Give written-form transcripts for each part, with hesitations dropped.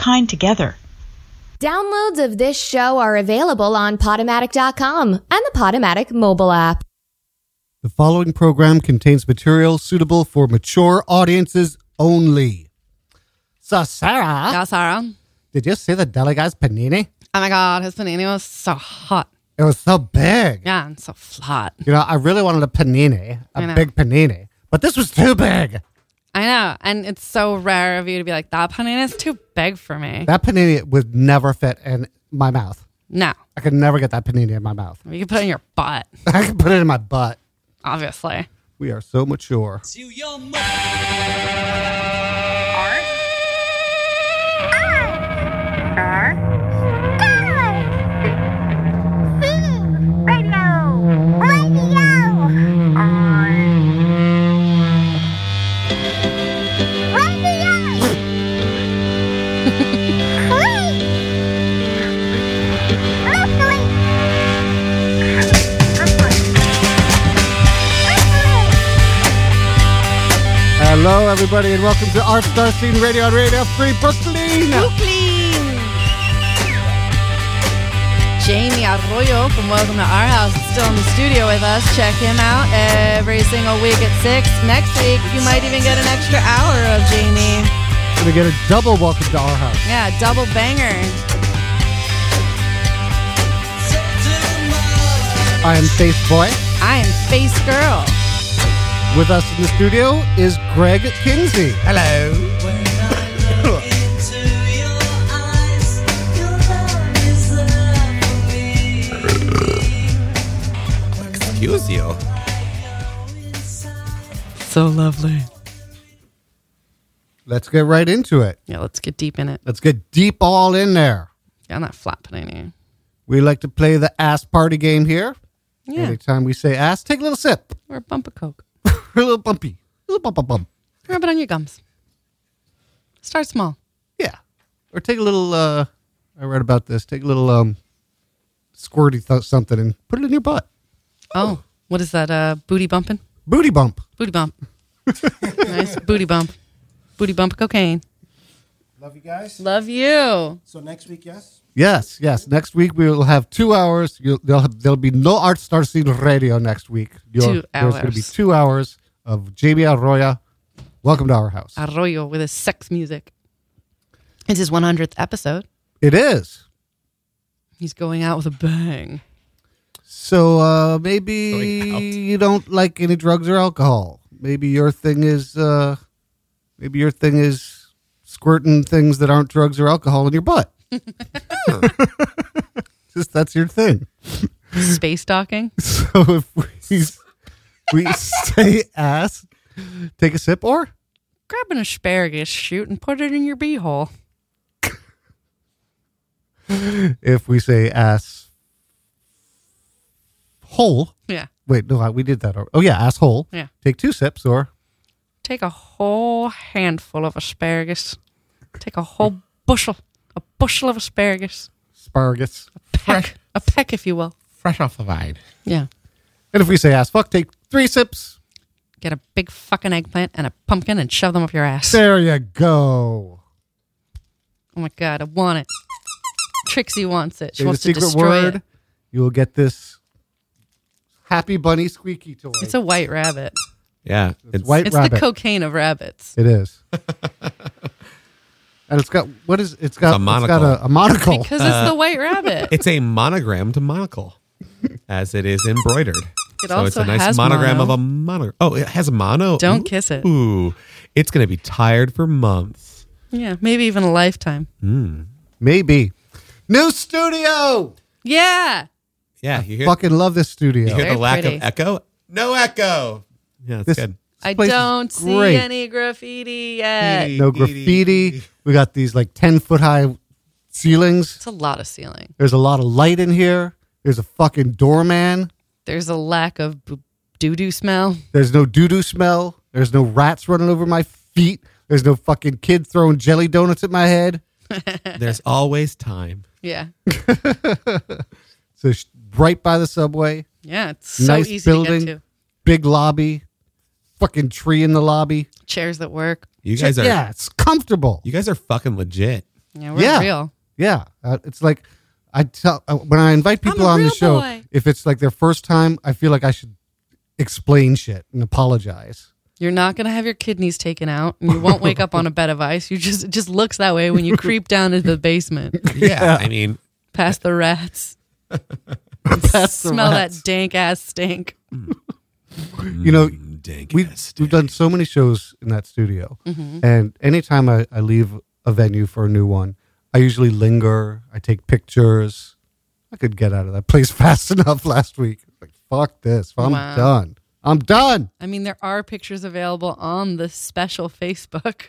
kind together. Downloads of this show are available on Podomatic.com and the Podomatic mobile app. The following program contains material suitable for mature audiences only. So, Sarah, Yeah, Sarah. did you see the deli guy's panini? Oh my God, his panini was so hot. It was so big. Yeah, and so flat. You know, I really wanted a panini, I a know. big panini, but this was too big. I know, and it's so rare of you to be like, that panini is too big for me. That panini would never fit in my mouth. No, I could never get that panini in my mouth. you can put it in your butt, I could put it in my butt. obviously. We are so mature. Hello, everybody, and welcome to Art Star Scene Radio on Radio Free Brooklyn. Jamie Arroyo from Welcome to Our House is still in the studio with us. Check him out every single week at 6. Next week, you might even get an extra hour of Jamie. Gonna get a double welcome to our house. Yeah, double banger. I am Face Boy. I am Face Girl. With us in the studio is Greg Kinsey. Hello. Excuse you. So lovely. Let's get right into it. Yeah, let's get deep in it. Let's get deep all in there. Yeah, on that flat panini. We like to play the ass party game here. Yeah, Anytime we say ass, take a little sip. or a bump of Coke. A little bumpy. A little bump. Rub it on your gums. Start small. Yeah. Or take a little, I read about this. Take a little squirty something and put it in your butt. Oh, what is that? Booty bumping? Booty bump. Booty bump. Nice booty bump. Booty bump of cocaine. Love you guys. Love you. So next week, yes? Yes. Next week we will have 2 hours. There'll be no Art Star Scene Radio next week. 2 There's going to be 2 hours of Jamie Arroyo. Welcome to our house. Arroyo with his sex music. It's his 100th episode. It is. He's going out with a bang. So maybe Going out. you don't like any drugs or alcohol. Maybe your thing is squirting things that aren't drugs or alcohol in your butt. Just that's your thing. Space docking. So if we say ass, take a sip, or Grab an asparagus shoot and put it in your beehole. if we say ass hole. Yeah. Wait, no, we did that. Oh yeah, asshole. Yeah. Take 2 sips, or Take a whole handful of asparagus. Take a whole bushel of asparagus. asparagus. A peck, if you will. Fresh off the vine. Yeah. And if we say ass fuck, take 3 sips. Get a big fucking eggplant and a pumpkin and shove them up your ass. There you go. Oh my God, I want it. Trixie wants it. She Say the wants to secret destroy word. it. You will get this Happy Bunny squeaky toy. It's a white rabbit. Yeah. It's white It's rabbit. the cocaine of rabbits. It is. And it's got It's got a monocle. a monocle. Because it's the white rabbit. It's a monogrammed monocle, as it is embroidered. It So it's also a nice has monogram mono. of a mono. Oh, it has mono. Don't kiss it. Ooh, it's gonna be tired for months. Yeah, maybe even a lifetime. Maybe. New studio. Yeah. Yeah, you hear, Fucking love this studio. you hear Very the lack pretty. of echo? No echo. Yeah, that's This- good. I place is don't see great. any graffiti yet. No graffiti. We got these like 10-foot high ceilings. It's a lot of ceiling. There's a lot of light in here. There's a fucking doorman. There's a lack of doo-doo smell. There's no doo-doo smell. There's no rats running over my feet. There's no fucking kid throwing jelly donuts at my head. There's always time. Yeah. So right by the subway. Yeah, it's so Nice easy building. to get to. Big lobby. Fucking tree in the lobby. Chairs that work. You guys are Yeah, it's comfortable. you guys are fucking legit. Yeah, we're Yeah. real. Yeah, it's like I tell when I invite people I'm a on the real show, boy. if it's like their first time, I feel like I should explain shit and apologize. You're not going to have your kidneys taken out, and you won't wake up on a bed of ice. It just looks that way when you creep down into the basement Yeah, I mean, past the rats. Smell that dank ass stink. You know, dank we've done so many shows in that studio, and anytime I leave a venue for a new one, I usually linger. I take pictures. I could get out of that place fast enough last week. Like, fuck this. I'm Wow. done. I'm done. I mean, there are pictures available on the special Facebook.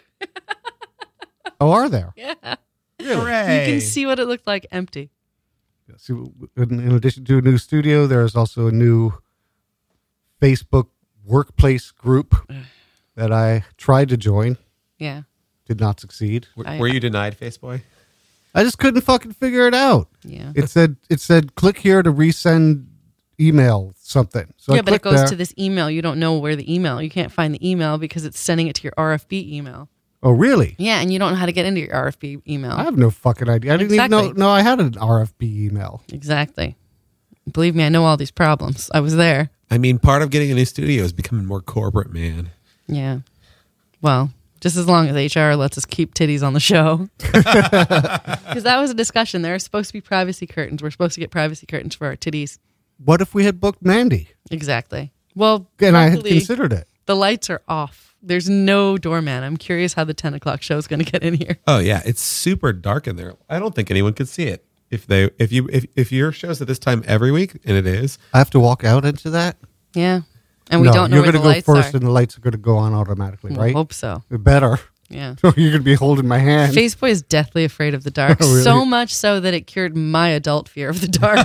Oh, are there? Yeah. Hooray. You can see what it looked like empty. See, in addition to a new studio, there's also a new Facebook workplace group that I tried to join. Yeah. Did not succeed. Were you denied, Faceboy? I just couldn't fucking figure it out. Yeah. It said click here to resend email something. So I Yeah, but it clicked goes there. to this email. You don't know where the email. You can't find the email because it's sending it to your RFB email. Oh, really? Yeah, and you don't know how to get into your RFB email. I have no fucking idea. I didn't even Exactly. know I had an RFB email. Exactly. Believe me, I know all these problems. I was there. I mean, part of getting a new studio is becoming more corporate, man. Yeah. Well, just as long as HR lets us keep titties on the show. Because that was a discussion. There are supposed to be privacy curtains. We're supposed to get privacy curtains for our titties. What if we had booked Mandy? Exactly. Well, And I had luckily, considered it. the lights are off. There's no doorman. I'm curious how the 10 o'clock show is going to get in here. Oh yeah, it's super dark in there. I don't think anyone could see it if your show's at this time every week, and it is. I have to walk out into that? Yeah. And we No, don't know you're where the gonna go lights first are. and the lights are going to go on automatically, We'll right? hope so. It better. Yeah. So you're going to be holding my hand. Faceboy is deathly afraid of the dark. Oh, really? So much so that it cured my adult fear of the dark.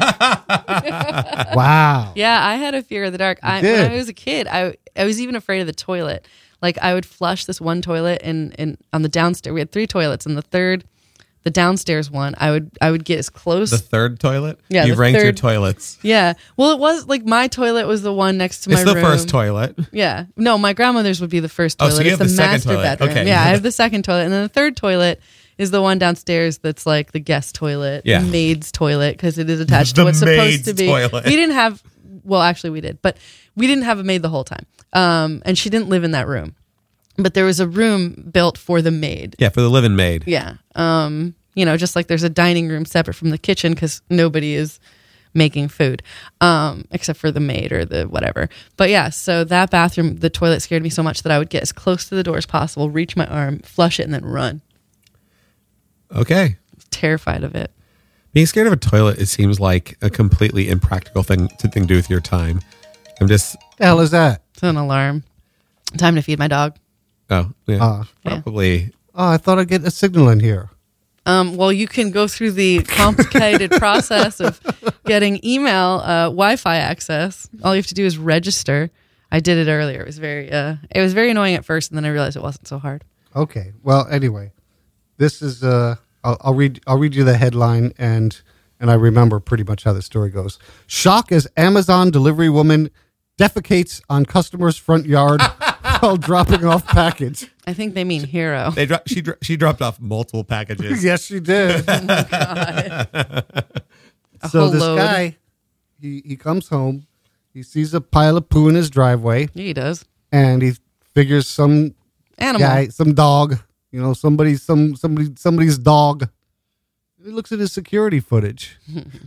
Wow. Yeah, I had a fear of the dark. When did? I was a kid, I was even afraid of the toilet. Like I would flush this one toilet and on the downstairs. We had 3 toilets, and the downstairs one, I would get as close. The third toilet. Yeah, You've the ranked your third- toilets. Yeah. Well, it was like my toilet was the one next to my It's the room. first toilet. Yeah. No, my grandmother's would be the first Oh, toilet. so you It's have the the second master toilet. bedroom. Okay. Yeah, I have the second toilet. And then the third toilet is the one downstairs that's like the guest toilet, Yeah. the maid's toilet, because it is attached The to what's supposed maid's to be. toilet. We didn't have, well, actually we did, but we didn't have a maid the whole time. And she didn't live in that room. But there was a room built for the maid. Yeah, for the living maid. Yeah. You know, just like there's a dining room separate from the kitchen because nobody is making food except for the maid or the whatever. But yeah, so that bathroom, the toilet scared me so much that I would get as close to the door as possible, reach my arm, flush it, and then run. Okay. I was terrified of it. Being scared of a toilet, it seems like a completely impractical thing to do with your time. I'm just, The hell is that? It's an alarm. Time to feed my dog. oh, yeah, Yeah. probably. Oh, I thought I'd get a signal in here. Well, you can go through the complicated process of getting email Wi-Fi access. All you have to do is register. I did it earlier. It was very annoying at first, and then I realized it wasn't so hard. Okay. Well, anyway, this is I'll read you the headline and I remember pretty much how the story goes. Shock as Amazon delivery woman defecates on customer's front yard while dropping off package. I think they mean hero. She dropped off multiple packages. Yes, she did. A So whole this load. guy, he comes home, he sees a pile of poo in his driveway, Yeah, he does. and he figures some Animal. guy, some dog, somebody's dog. He looks at his security footage.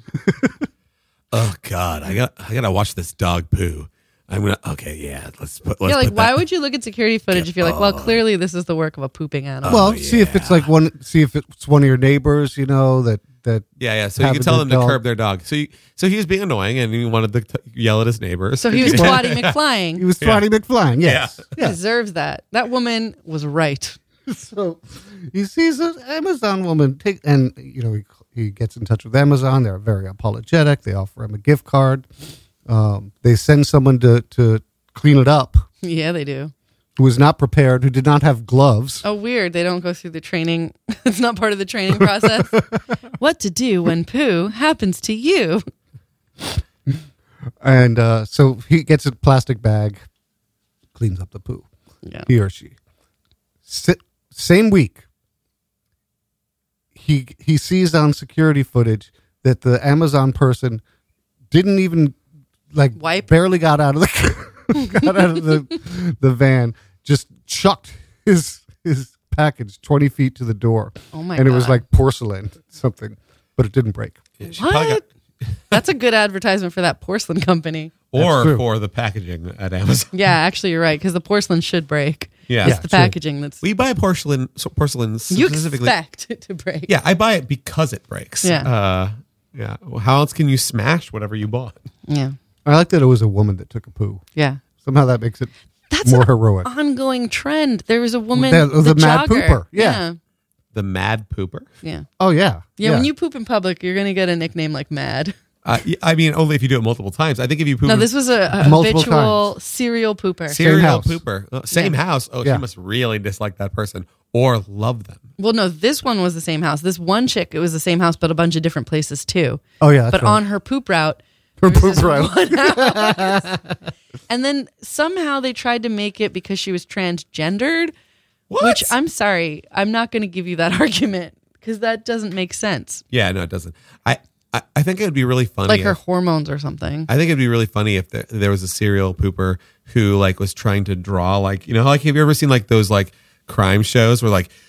Oh God, I gotta watch this dog poo. Let's Yeah, put like why that- would you look at security footage if you're like, well, clearly this is the work of a pooping animal. Well, see if it's like see if it's one of your neighbors, that Yeah. So you have can a tell good them to dog. curb their dog. So he was being annoying and he wanted to yell at his neighbors. So he was Twatty McFlying. he was Twatty McFlying. Yes. He deserves that. That woman was right. So he sees an Amazon woman he gets in touch with Amazon. They're very apologetic. They offer him a gift card. They send someone to clean it up Yeah, they do. who was not prepared, who did not have gloves. Oh, weird. They don't go through the training. It's not part of the training process. What to do when poo happens to you. And so he gets a plastic bag, cleans up the poo. Yeah. He or she. Same week, he sees on security footage that the Amazon person didn't even like Wipe? barely got out of the van, just chucked his package 20 feet to the door. Oh my and it was God. like porcelain something, but it didn't break. Yeah, she probably What? That's a good advertisement for that porcelain company. or true. for the packaging at Amazon. Yeah, actually, you're right, because the porcelain should break. Yeah. It's the true. packaging that's We buy porcelain you specifically. expect it to break. Yeah, I buy it because it breaks. Yeah. Yeah. Well, how else can you smash whatever you bought? Yeah. I like that it was a woman that took a poo. Yeah. Somehow that makes it That's more an heroic. ongoing trend. There was a woman, The mad jogger. pooper. Yeah. The Mad Pooper. Yeah. Oh yeah. Yeah, when you poop in public, you're going to get a nickname like Mad. I mean, only if you do it multiple times. I think if you poop No, this was a Multiple habitual serial pooper. serial house. pooper, same house. Oh, Yeah. she must really dislike that person or love them. Well, no, this one was the same house. This one chick, it was the same house, but a bunch of different places too. Oh yeah. That's But right. on her poop route, her there was poop this route. one house. And then somehow they tried to make it because she was transgendered, What? which I'm sorry, I'm not going to give you that argument because that doesn't make sense. Yeah, no, it doesn't. I think it would be really funny. Like her if- hormones or something. I think it'd be really funny if there was a serial pooper who like was trying to draw like, you know, like have you ever seen like those like crime shows where like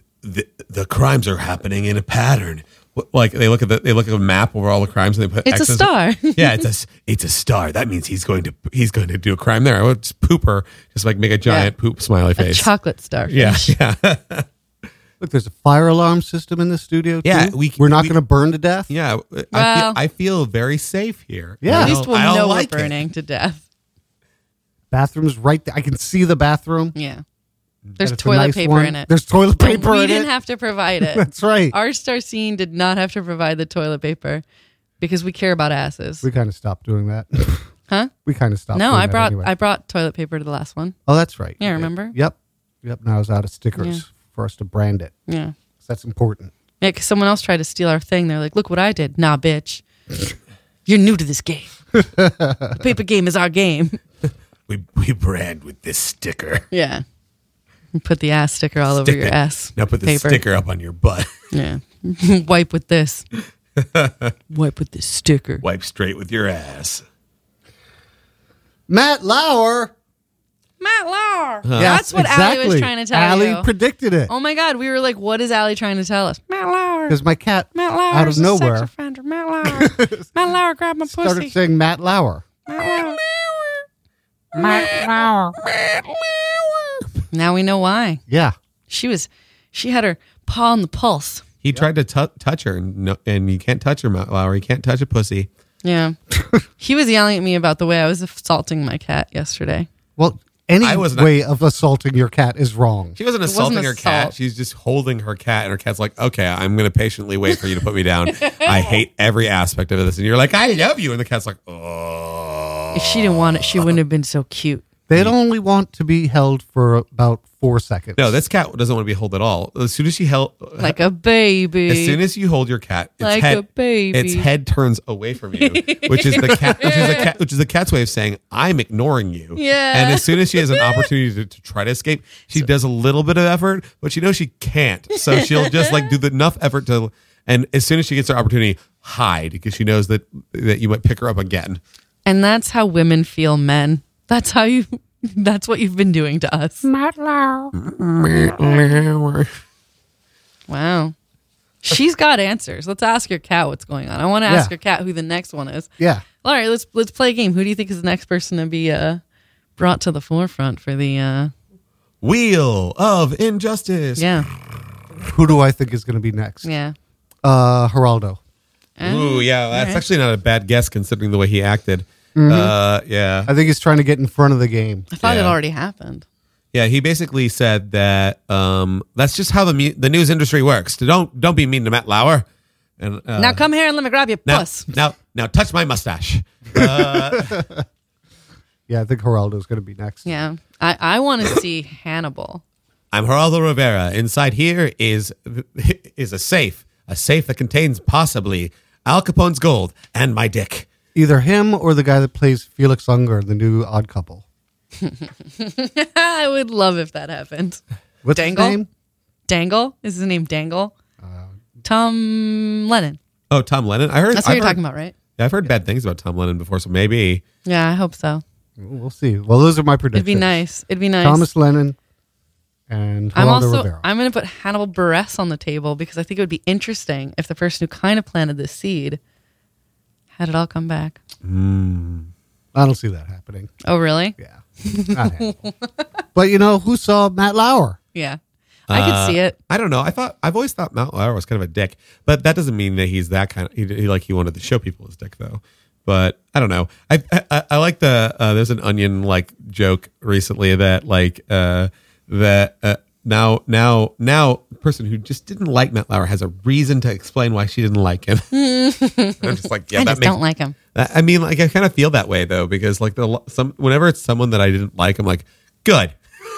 the crimes are happening in a pattern? Like they look at a map over all the crimes and they put It's a X's. star. Yeah, it's a star. That means he's going to do a crime there. I would just pooper, just like make a giant poop smiley A face. chocolate starfish. Yeah, yeah. Look, there's a fire alarm system in the studio. Yeah, too. we- we're not we- going to burn to death. Yeah, Well- I feel very safe here. Yeah. At I least don't- we'll I don't know like we're it. burning to death. Bathroom's right there. I can see the bathroom. Yeah. There's And it's a toilet nice paper one. in it. There's toilet paper We in didn't it. have to provide it. That's right. Our star scene did not have to provide the toilet paper because we care about asses. We kind of stopped doing that. Huh? We kind of stopped. No, doing I that brought anyway. I brought toilet paper to the last one. Oh, that's right. Yeah, remember? Yep. Now I was out of stickers Yeah. for us to brand it. Yeah. So that's important. Yeah, because someone else tried to steal our thing. They're like, look what I did. Nah, bitch. You're new to this game. The paper game is our game. We brand with this sticker. Yeah. You put the ass sticker all over Stick your it. ass. Now put the paper. sticker up on your butt. Yeah. Wipe with this. Wipe with this sticker. Wipe straight with your ass. Matt Lauer. Matt Lauer. Yes, That's what Allie was trying to tell Allie you. predicted it. Oh my God. We were like, what is Allie trying to tell us? Matt Lauer. Because my cat, Matt Lauer out of is a sex nowhere, offender. Matt Lauer. Matt Lauer grabbed my started pussy. saying Matt Lauer. Matt Lauer. Now we know why. Yeah. She had her paw on the pulse. He tried to touch her, and you can't touch her, Matt Lauer. You can't touch a pussy. Yeah. He was yelling at me about the way I was assaulting my cat yesterday. Well, any I was not- way of assaulting your cat is wrong. She wasn't wasn't assaulting her cat. assault. She's just holding her cat, and her cat's like, okay, I'm going to patiently wait for you to put me down. I hate every aspect of this. And you're like, I love you. And the cat's like, oh. If she didn't want it, she wouldn't have been so cute. They'd only want to be held for about 4 seconds. No, this cat doesn't want to be held at all. As soon as she held, Like a baby. as soon as you hold your cat, its Like head, a baby. its head turns away from you, which is the cat's way of saying I'm ignoring you. Yeah. And as soon as she has an opportunity to try to escape, she does a little bit of effort, but she knows she can't. So she'll just like do enough effort to, and as soon as she gets her opportunity, hide because she knows that you might pick her up again. And that's how women feel men. That's what you've been doing to us. Wow. She's got answers. Let's ask your cat what's going on. I want to ask Yeah. your cat who the next one is. Yeah. All right, let's play a game. Who do you think is the next person to be brought to the forefront for the Wheel of Injustice. yeah. Who do I think is going to be next? Yeah. Geraldo. Ooh, yeah. That's right. actually not a bad guess considering the way he acted. Yeah. I think he's trying to get in front of the game. I thought it Yeah. already happened. Yeah, he basically said that that's just how the news industry works. Don't be mean to Matt Lauer. And Now come here and let me grab your puss. now touch my mustache. Yeah, I think Geraldo's going to be next. Yeah. I want to see Hannibal. I'm Geraldo Rivera. Inside here is a safe that contains possibly Al Capone's gold and my dick. Either him or the guy that plays Felix Unger, the new Odd Couple. I would love if that happened. What's Dangle? his name? Dangle? Is his name Dangle? Tom Lennon. Oh, Tom Lennon. I heard That's what you're talking about, right? Yeah, I've heard bad things about Tom Lennon before, so maybe. Yeah, I hope so. We'll see. Well, those are my predictions. It'd be nice. Thomas Lennon and Geraldo Rivera. I'm going to put Hannibal Buress on the table because I think it would be interesting if the person who kind of planted this seed had it all come back. I don't see that happening. Oh, really? Yeah. Not happening. But who saw Matt Lauer? Yeah. I could see it. I don't know. I've always thought Matt Lauer was kind of a dick, but that doesn't mean that he's that kind of. He wanted to show people his dick though. But I don't know. I like there's an Onion like joke recently that now the person who just didn't like Matt Lauer has a reason to explain why she didn't like him. I'm just like, yeah, I just don't like him. I mean, like I kind of feel that way though, because like whenever it's someone that I didn't like, I'm like, good.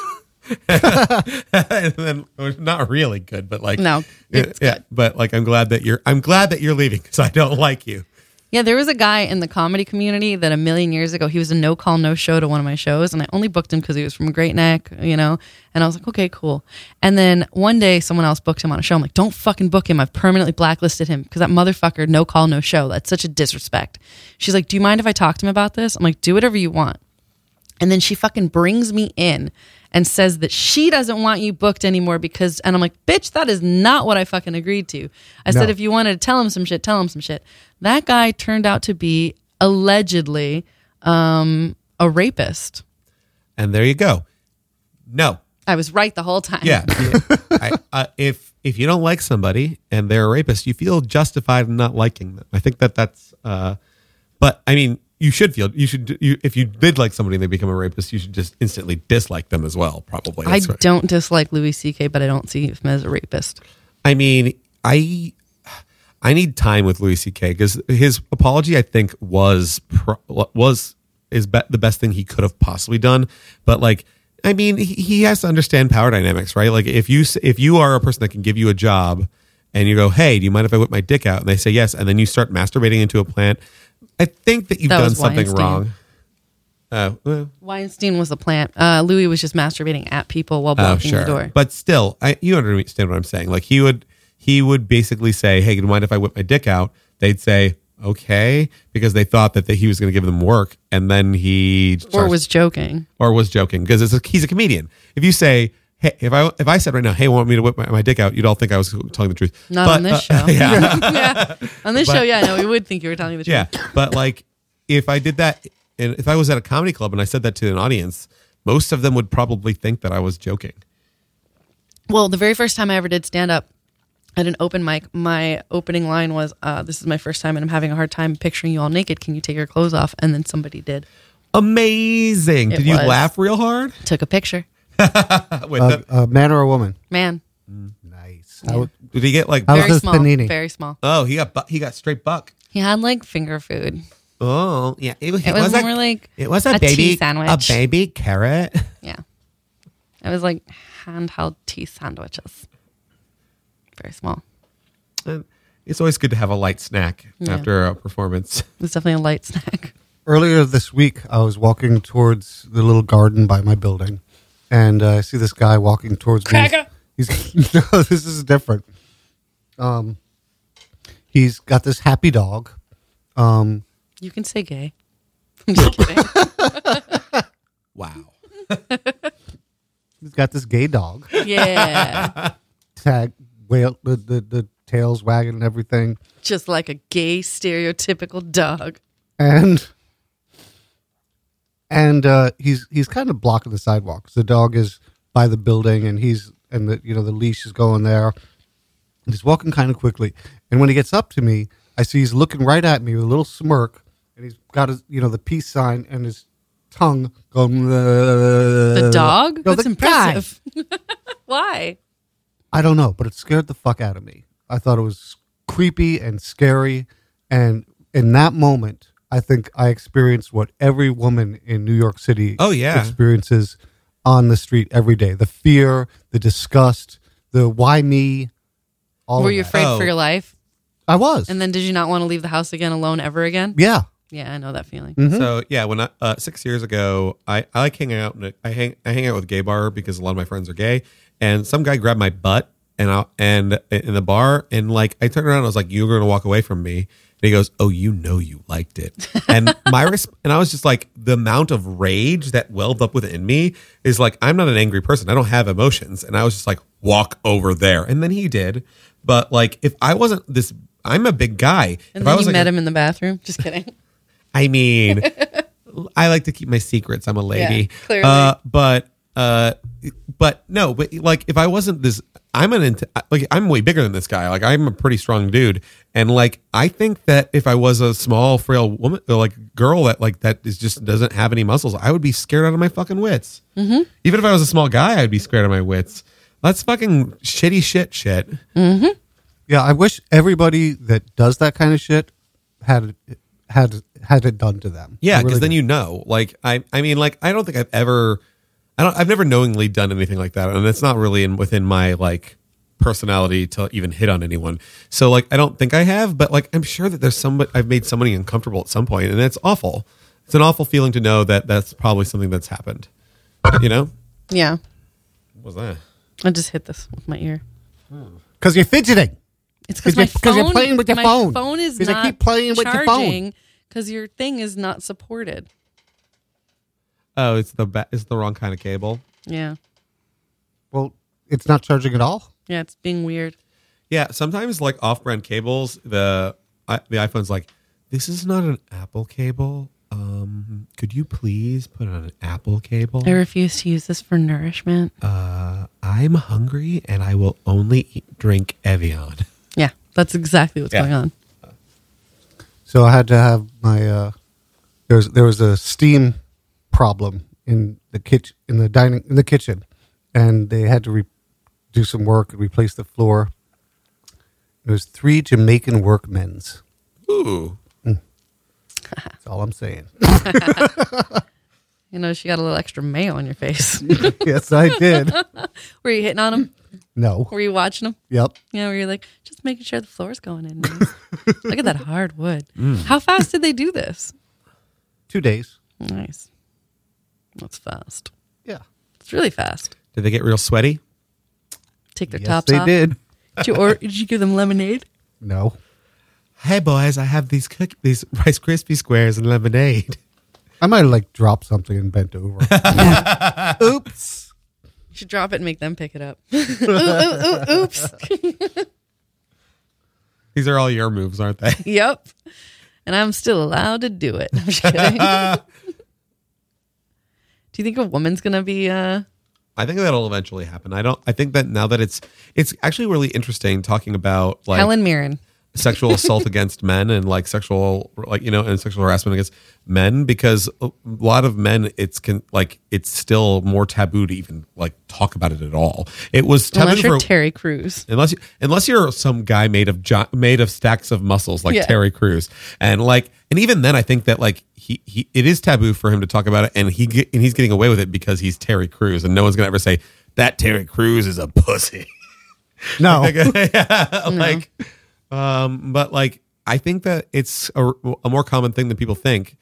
And then not really good, but like No, it's good. But like I'm glad that you're leaving because I don't like you. Yeah, there was a guy in the comedy community that a million years ago, he was a no call, no show to one of my shows. And I only booked him because he was from Great Neck, And I was like, okay, cool. And then one day someone else booked him on a show. I'm like, don't fucking book him. I've permanently blacklisted him because that motherfucker, no call, no show. That's such a disrespect. She's like, do you mind if I talk to him about this? I'm like, do whatever you want. And then she fucking brings me in and says that she doesn't want you booked anymore and I'm like, bitch, that is not what I fucking agreed to. I said, if you wanted to tell him some shit, tell him some shit. That guy turned out to be allegedly a rapist. And there you go. No. I was right the whole time. Yeah. If you don't like somebody and they're a rapist, you feel justified in not liking them. I think that's, but I mean, if you did like somebody and they become a rapist, you should just instantly dislike them as well, probably. I don't dislike Louis C.K., but I don't see him as a rapist. I mean, I need time with Louis C.K. because his apology, I think, the best thing he could have possibly done. But like, I mean, he has to understand power dynamics, right? Like if you are a person that can give you a job and you go, hey, do you mind if I whip my dick out? And they say yes. And then you start masturbating into a plant. I think that you've done something wrong. Weinstein was the plant. Louis was just masturbating at people while blocking the door. But still, you understand what I'm saying. Like he would basically say, hey, do you mind if I whip my dick out? They'd say, okay, because they thought that he was going to give them work. And then was joking. Or was joking because he's a comedian. If you say, hey, if I said right now, hey, want me to whip my dick out? You'd all think I was telling the truth. Not on this show. Yeah. Yeah. On this show, yeah, no, we would think you were telling the truth. Yeah. But like, if I did that, and if I was at a comedy club and I said that to an audience, most of them would probably think that I was joking. Well, the very first time I ever did stand up at an open mic, my opening line was, this is my first time and I'm having a hard time picturing you all naked. Can you take your clothes off? And then somebody did. Amazing. Did you laugh real hard? Took a picture. With a man or a woman? Man. Nice. Yeah. Did he get like very small? Panini? Very small. Oh, he got straight buck. He had like finger food. Oh, yeah. It was more like it was a tea baby sandwich. A baby carrot. Yeah. It was like handheld tea sandwiches. Very small. It's always good to have a light snack Yeah. after a performance. It was definitely a light snack. Earlier this week, I was walking towards the little garden by my building, and I see this guy walking towards me. He's no, this is different. He's got this happy dog. You can say gay. I'm just kidding. Wow. He's got this gay dog. Yeah. The tail's wagging and everything. Just like a gay stereotypical dog. And he's kind of blocking the sidewalk. The dog is by the building, and the leash is going there. And he's walking kind of quickly. And when he gets up to me, I see he's looking right at me with a little smirk, and he's got his the peace sign and his tongue going. The dog? No, That's the impressive. Why? I don't know, but it scared the fuck out of me. I thought it was creepy and scary, and in that moment, I think I experienced what every woman in New York City experiences on the street every day. The fear, the disgust, the why me, all Were of you that. afraid for your life? I was. And then did you not want to leave the house again alone ever again? Yeah. Yeah, I know that feeling. Mm-hmm. So yeah, when 6 years ago, I like hanging out. I hang out with gay bar because a lot of my friends are gay, and some guy grabbed my butt and in the bar, and like I turned around, and I was like, "You're going to walk away from me." And he goes, "Oh, you know you liked it." And and I was just like, the amount of rage that welled up within me is like, I'm not an angry person. I don't have emotions, and I was just like, walk over there, and then he did. But like, if I wasn't this, I'm a big guy. And if then I was you like met him in the bathroom. Just kidding. I mean, I like to keep my secrets. I'm a lady. Yeah, clearly. But no, but like if I wasn't this, I'm way bigger than this guy. Like I'm a pretty strong dude. And like, I think that if I was a small, frail woman, or like girl that is just doesn't have any muscles, I would be scared out of my fucking wits. Mm-hmm. Even if I was a small guy, I'd be scared of my wits. That's fucking shitty shit. Mm-hmm. Yeah, I wish everybody that does that kind of shit had it done to them. Yeah, I because really then do. you know. Like I mean, like I don't think I've never knowingly done anything like that, and it's not really within my like personality to even hit on anyone. So like I don't think I have, but like I'm sure that there's I've made somebody uncomfortable at some point, and it's awful. It's an awful feeling to know that that's probably something that's happened. You know? Yeah. What was that? I just hit this with my ear. Because you're fidgeting. It's because my phone. You're playing with your my phone. phone is 'Cause I not keep playing with your phone. charging because your thing is not supported. Oh, it's the wrong kind of cable. Yeah. Well, it's not charging at all. Yeah, it's being weird. Yeah, sometimes like off-brand cables, the iPhone's like, this is not an Apple cable. Could you please put it on an Apple cable? I refuse to use this for nourishment. I'm hungry and I will only drink Evian. Yeah, that's exactly what's Yeah. going on. So I had to have my there was a steam problem in the kitchen in the kitchen, and they had to do some work and replace the floor. It was 3 Jamaican workmen's. Ooh. That's all I'm saying. You know, she got a little extra mayo on your face. Yes, I did. Were you hitting on them? No. Were you watching them? Yep. Yeah, where you're like, just making sure the floor's going in. Look at that hard wood. How fast did they do this? 2 days. Nice. That's fast. Yeah. It's really fast. Did they get real sweaty? Take their Yes, tops they off. did. Did you give them lemonade? No. Hey boys, I have these Rice Krispie squares and lemonade. I might have like dropped something and bent over. Oops. You should drop it and make them pick it up. Oops. These are all your moves, aren't they? Yep. And I'm still allowed to do it. I'm just kidding. Do you think a woman's going to be... I think that'll eventually happen. I think that now that it's actually really interesting talking about like Helen Mirren. sexual assault against men and like sexual and sexual harassment against men, because a lot of men it's still more taboo to even like talk about it at all. It was taboo Unless you're for Terry Crews. unless you're some guy made of stacks of muscles like Yeah. Terry Crews, and even then I think that like he it is taboo for him to talk about it, and he's getting away with it because he's Terry Crews, and no one's gonna ever say that Terry Crews is a pussy. No. But like I think that it's a more common thing than people think.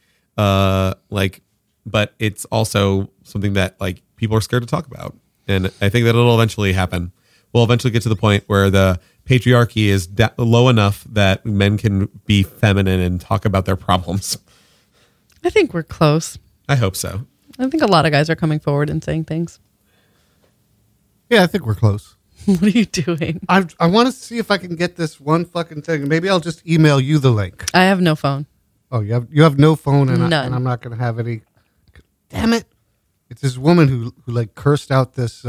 But it's also something that like people are scared to talk about, and I think that it'll eventually happen. We'll eventually get to the point where the patriarchy is low enough that men can be feminine and talk about their problems. I think we're close. I hope so. I think a lot of guys are coming forward and saying things. Yeah, I think we're close. What are you doing? I want to see if I can get this one fucking thing. Maybe I'll just email you the link. I have no phone. Oh, you have no phone, and None. I'm not going to have any. Damn it! It's this woman who like cursed out this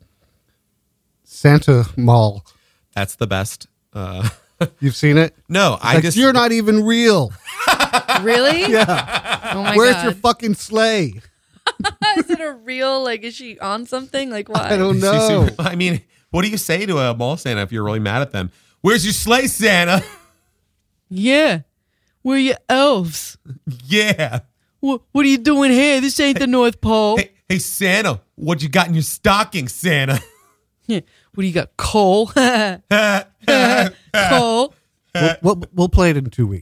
Santa mall. That's the best. You've seen it? No, I Like, just you're not even real. Really? Yeah. Oh my Where's God. your fucking sleigh? Is it a real, like, is she on something? Like, why? I don't know. I mean, what do you say to a mall Santa if you're really mad at them? Where's your sleigh, Santa? Yeah. Where are your elves? Yeah. What are you doing here? This ain't the North Pole. Hey, Santa, what you got in your stocking, Santa? Yeah. What do you got? Coal? Coal? We'll play it in 2 weeks.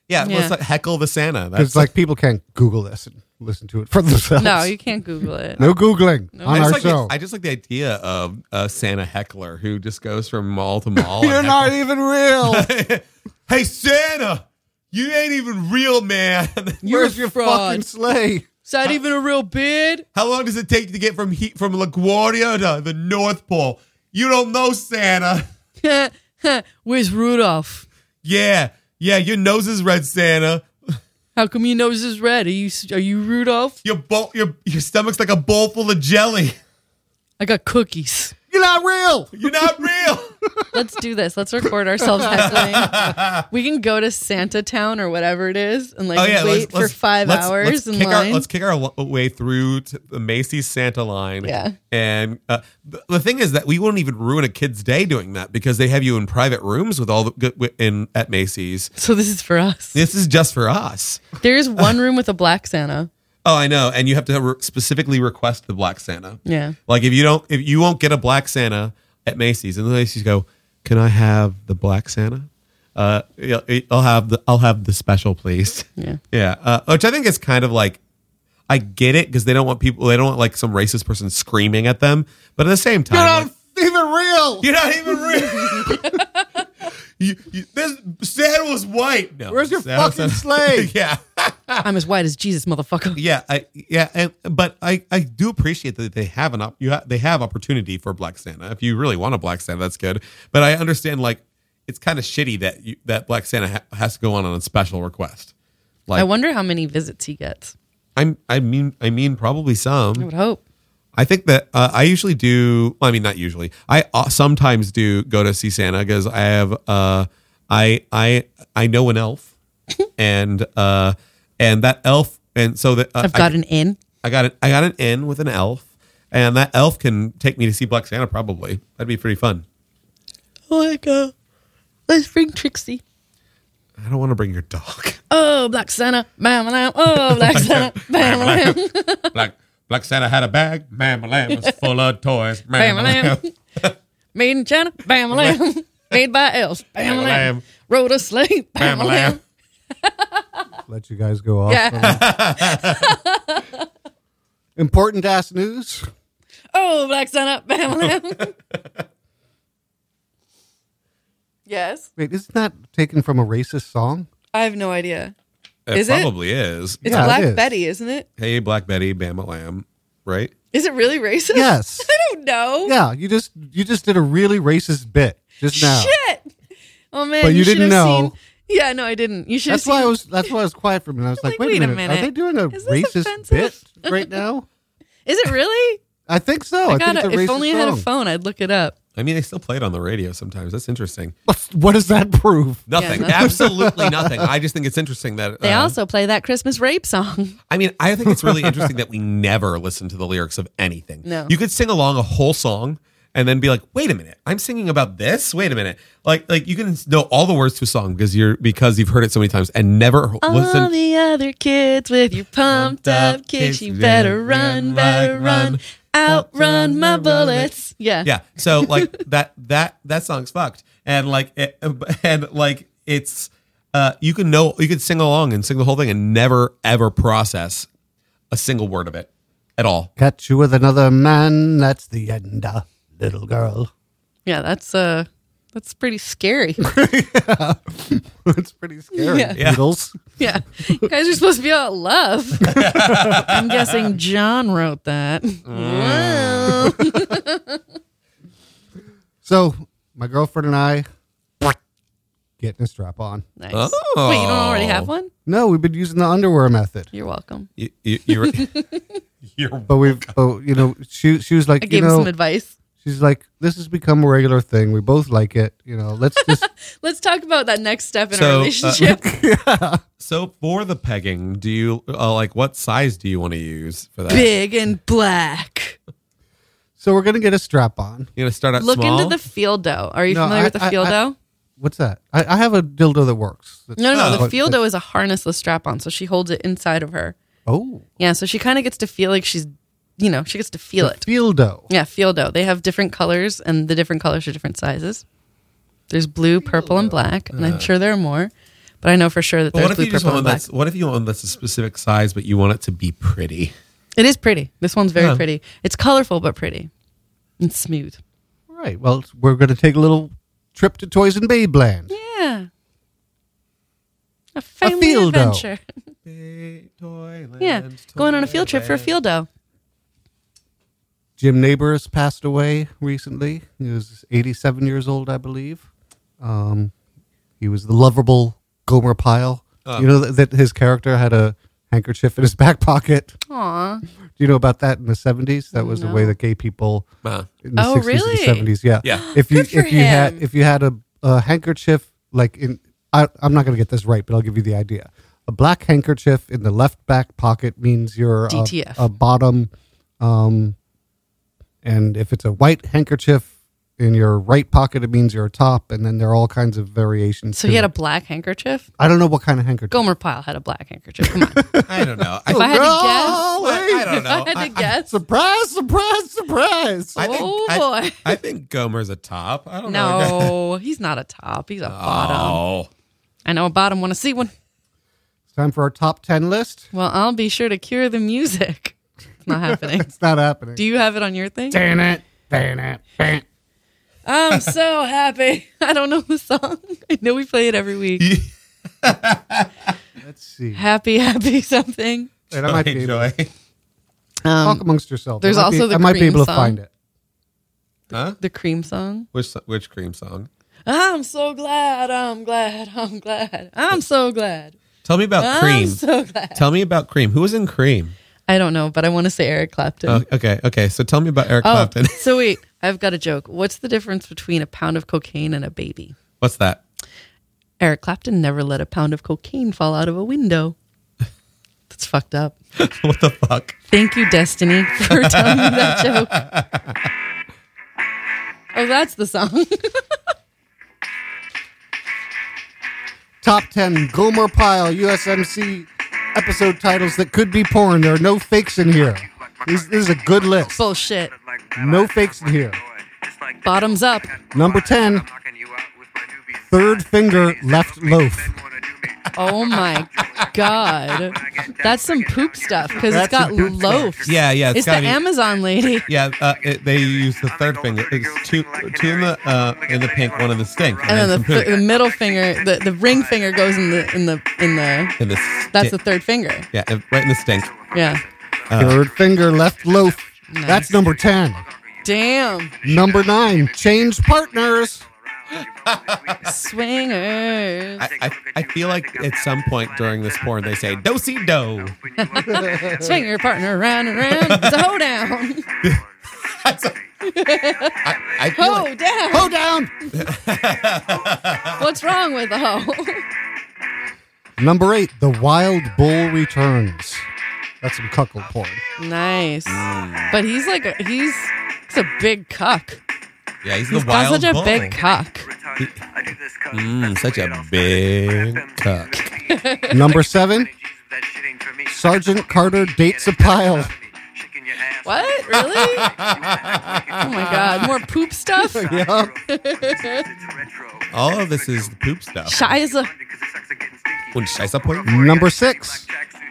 Yeah, Yeah. let's like heckle the Santa. Because like people can't Google this and listen to it for themselves. No, you can't Google it. No Googling on our show. I just like the idea of a Santa heckler who just goes from mall to mall. You're and not even real. Hey, Santa, you ain't even real, man. Where's your fucking sleigh? Is that even a real bid? How long does it take to get from LaGuardia to the North Pole? You don't know, Santa. Where's Rudolph? Yeah, your nose is red, Santa. How come your nose is red? Are you Rudolph? Your stomach's like a bowl full of jelly. I got cookies. You're not real. You're not real. Let's do this. Let's record ourselves heckling. We can go to Santa Town or whatever it is and wait for 5 hours in line. Let's kick our way through to the Macy's Santa line. Yeah. And the thing is that we won't even ruin a kid's day doing that because they have you in private rooms with at Macy's. So this is for us. This is just for us. There's one room with a black Santa. Oh, I know, and you have to specifically request the black Santa. Yeah. Like if you won't get a black Santa at Macy's, and the Macy's go, "Can I have the black Santa? I'll have the special, please." Yeah. Yeah. Which I think is kind of like, I get it because they don't want like some racist person screaming at them, but at the same time, You're not you're not even real. This Santa was white. No, Where's your Santa- fucking sleigh? Yeah. I'm as white as Jesus, motherfucker. But I do appreciate that they have they have opportunity for Black Santa. If you really want a Black Santa, that's good. But I understand like it's kind of shitty that that Black Santa has to go on a special request. Like I wonder how many visits he gets. I mean probably some. I would hope. I think that I usually do. Well, I mean, not usually. I sometimes do go to see Santa because I have I know an elf, and that elf, and so that I've got an in. I got an in with an elf, and that elf can take me to see Black Santa. Probably that'd be pretty fun. Let's bring Trixie. I don't want to bring your dog. Oh, Black Santa, bam, lamb. Oh, Black Santa, bam, lamb. Black Santa had a bag, bam, lamb, was full of toys, Bam, lamb. Made in China, bam, lamb. Made by elves, bam, lamb. Rode a sleigh, bam, lamb. Let you guys go off. Yeah. Important ass news. Oh, Black Santa, bam, lamb. Yes. Wait, isn't that taken from a racist song? I have no idea. It Is it? probably is. It's Yeah, it Black is. Betty, isn't it? Hey, Black Betty, Bama Lamb, right? Is it really racist? Yes. I don't know. Yeah, you just did a really racist bit just now. Shit. Oh man, But you should didn't have know. Seen, yeah, no, I didn't. You should have That's seen. why I was quiet for a minute. I was like, Like, wait a minute. minute. Are they doing a Is this racist offensive? bit right now? Is it really? I think so. I think it's a If racist only I had a song. phone, I'd look it up. I mean, they still play it on the radio sometimes. That's interesting. What does that prove? Nothing. nothing. Absolutely nothing. I just think it's interesting that They also play that Christmas rape song. I mean, I think it's really interesting that we never listen to the lyrics of anything. No. You could sing along a whole song and then be like, "Wait a minute, I'm singing about this." Wait a minute, like you can know all the words to a song because you've heard it so many times and never All listen. the other kids with your pumped up kicks, you better run, outrun my bullets. Yeah. Yeah, so like that song's fucked, and it's you could sing along and sing the whole thing and never ever process a single word of it at all. Catch you with another man. That's the end, little girl. Yeah, that's pretty scary. It's pretty scary. Yeah. Yeah. Beatles. Yeah. You guys are supposed to be about love. I'm guessing John wrote that. Whoa. So my girlfriend and I getting a strap on. Nice. Oh. Wait, you don't already have one? No, we've been using the underwear method. You're welcome. You're But she was like, I gave him some advice. she's like, this has become a regular thing. We both like it. Let's just Let's talk about that next step in So, our relationship. So for the pegging, do you what size do you want to use for that? Big and black. so we're gonna get a strap on. You're gonna start out Look small. into the Fieldo. Are you No, familiar with the Fieldo? What's that? I have a dildo that works. No, Oh. the Fieldo is a harnessless strap-on, so she holds it inside of her. Oh, Yeah, so she kind of gets to feel like she's, she gets to feel it. Fieldo. Yeah, Fieldo. They have different colors, and the different colors are different sizes. There's blue, purple, and black, and I'm sure there are more. But I know for sure that But there's what if blue, you just purple, want and black. what if you want one that's a specific size, but you want it to be pretty? It is pretty. This one's very Yeah. pretty. It's colorful but pretty. And smooth. All right. Well, we're going to take a little trip to Toys and Babeland. Yeah. A family field-o. adventure. Yeah. Going on a field trip for a field-o. Jim Neighbors passed away recently. He was 87 years old, I believe. He was the lovable Gomer Pyle. You know that his character had a handkerchief in his back pocket. Aw. Do you know about that in the 70s? That was the way that gay people in the Oh, 60s really? and 70s. Yeah. Yeah. If you Good for if you had him. a handkerchief like in I'm not going to get this right, but I'll give you the idea. A black handkerchief in the left back pocket means you're DTF. a bottom. And if it's a white handkerchief in your right pocket, it means you're a top. And then there are all kinds of variations. So to he had it. a black handkerchief? I don't know what kind of handkerchief. Gomer Pyle had a black handkerchief. Come on. I don't know. If I had to I don't guess. know. If I had to guess. Surprise, surprise, surprise. Oh, boy. I think Gomer's a top. I don't know. No, he's not a top. He's a bottom. Oh. I know a bottom. Want to see one? It's time for our top 10 list. Well, I'll be sure to cure the music. It's not happening. It's not happening. Do you have it on your thing? Damn it. Damn it. Damn it. I'm so happy. I don't know the song. I know we play it every week. Let's see. Happy something. Wait, I might be able to Joy. talk amongst yourselves. there's I might also the I might be Cream able to song. find it. Huh? The Cream song. Which Cream song? I'm so glad. I'm glad. I'm glad. I'm so glad. Tell me about I'm Cream. so glad. Tell me about Cream. Who was in Cream? I don't know, but I want to say Eric Clapton. Oh, okay. So tell me about Eric Oh, Clapton. so wait, I've got a joke. What's the difference between a pound of cocaine and a baby? What's that? Eric Clapton never let a pound of cocaine fall out of a window. That's fucked up. What the fuck? Thank you, Destiny, for telling me that joke. Oh, that's the song. Top 10 Gomer Pyle USMC episode titles that could be porn. There are no fakes in here. This is a good list. Bullshit. No fakes in here. Bottoms up. Number 10, third finger left loaf. Oh my God. That's some poop stuff because it's That's got some poop stuff. loafs. Yeah. It's the gotta be- Amazon lady. Yeah, they use the third finger. It's two in the pink, one in the stink, And then some poop. the middle finger, the ring finger goes in the in the that's sti- the third finger. yeah, right in the stink. Yeah. Third finger left loaf. Nice. That's number 10. Damn. Number 9, change partners. Swingers. I feel like at some point during this porn they say do-si do. Swing your partner around and around. It's a hoedown. I feel Hoe like, down. Go down. What's wrong with the hoe? Number 8, the wild bull returns. That's some cuckold porn. Nice. But he's a big cuck. yeah, he's the He's got wild such a bull. big cock. Such a big cuck. Number 7, Sergeant Carter dates a pile. What? Really? Oh my God. More poop stuff? Yeah. All of this is the poop stuff. Scheiße. Und Scheiße point. Number 6,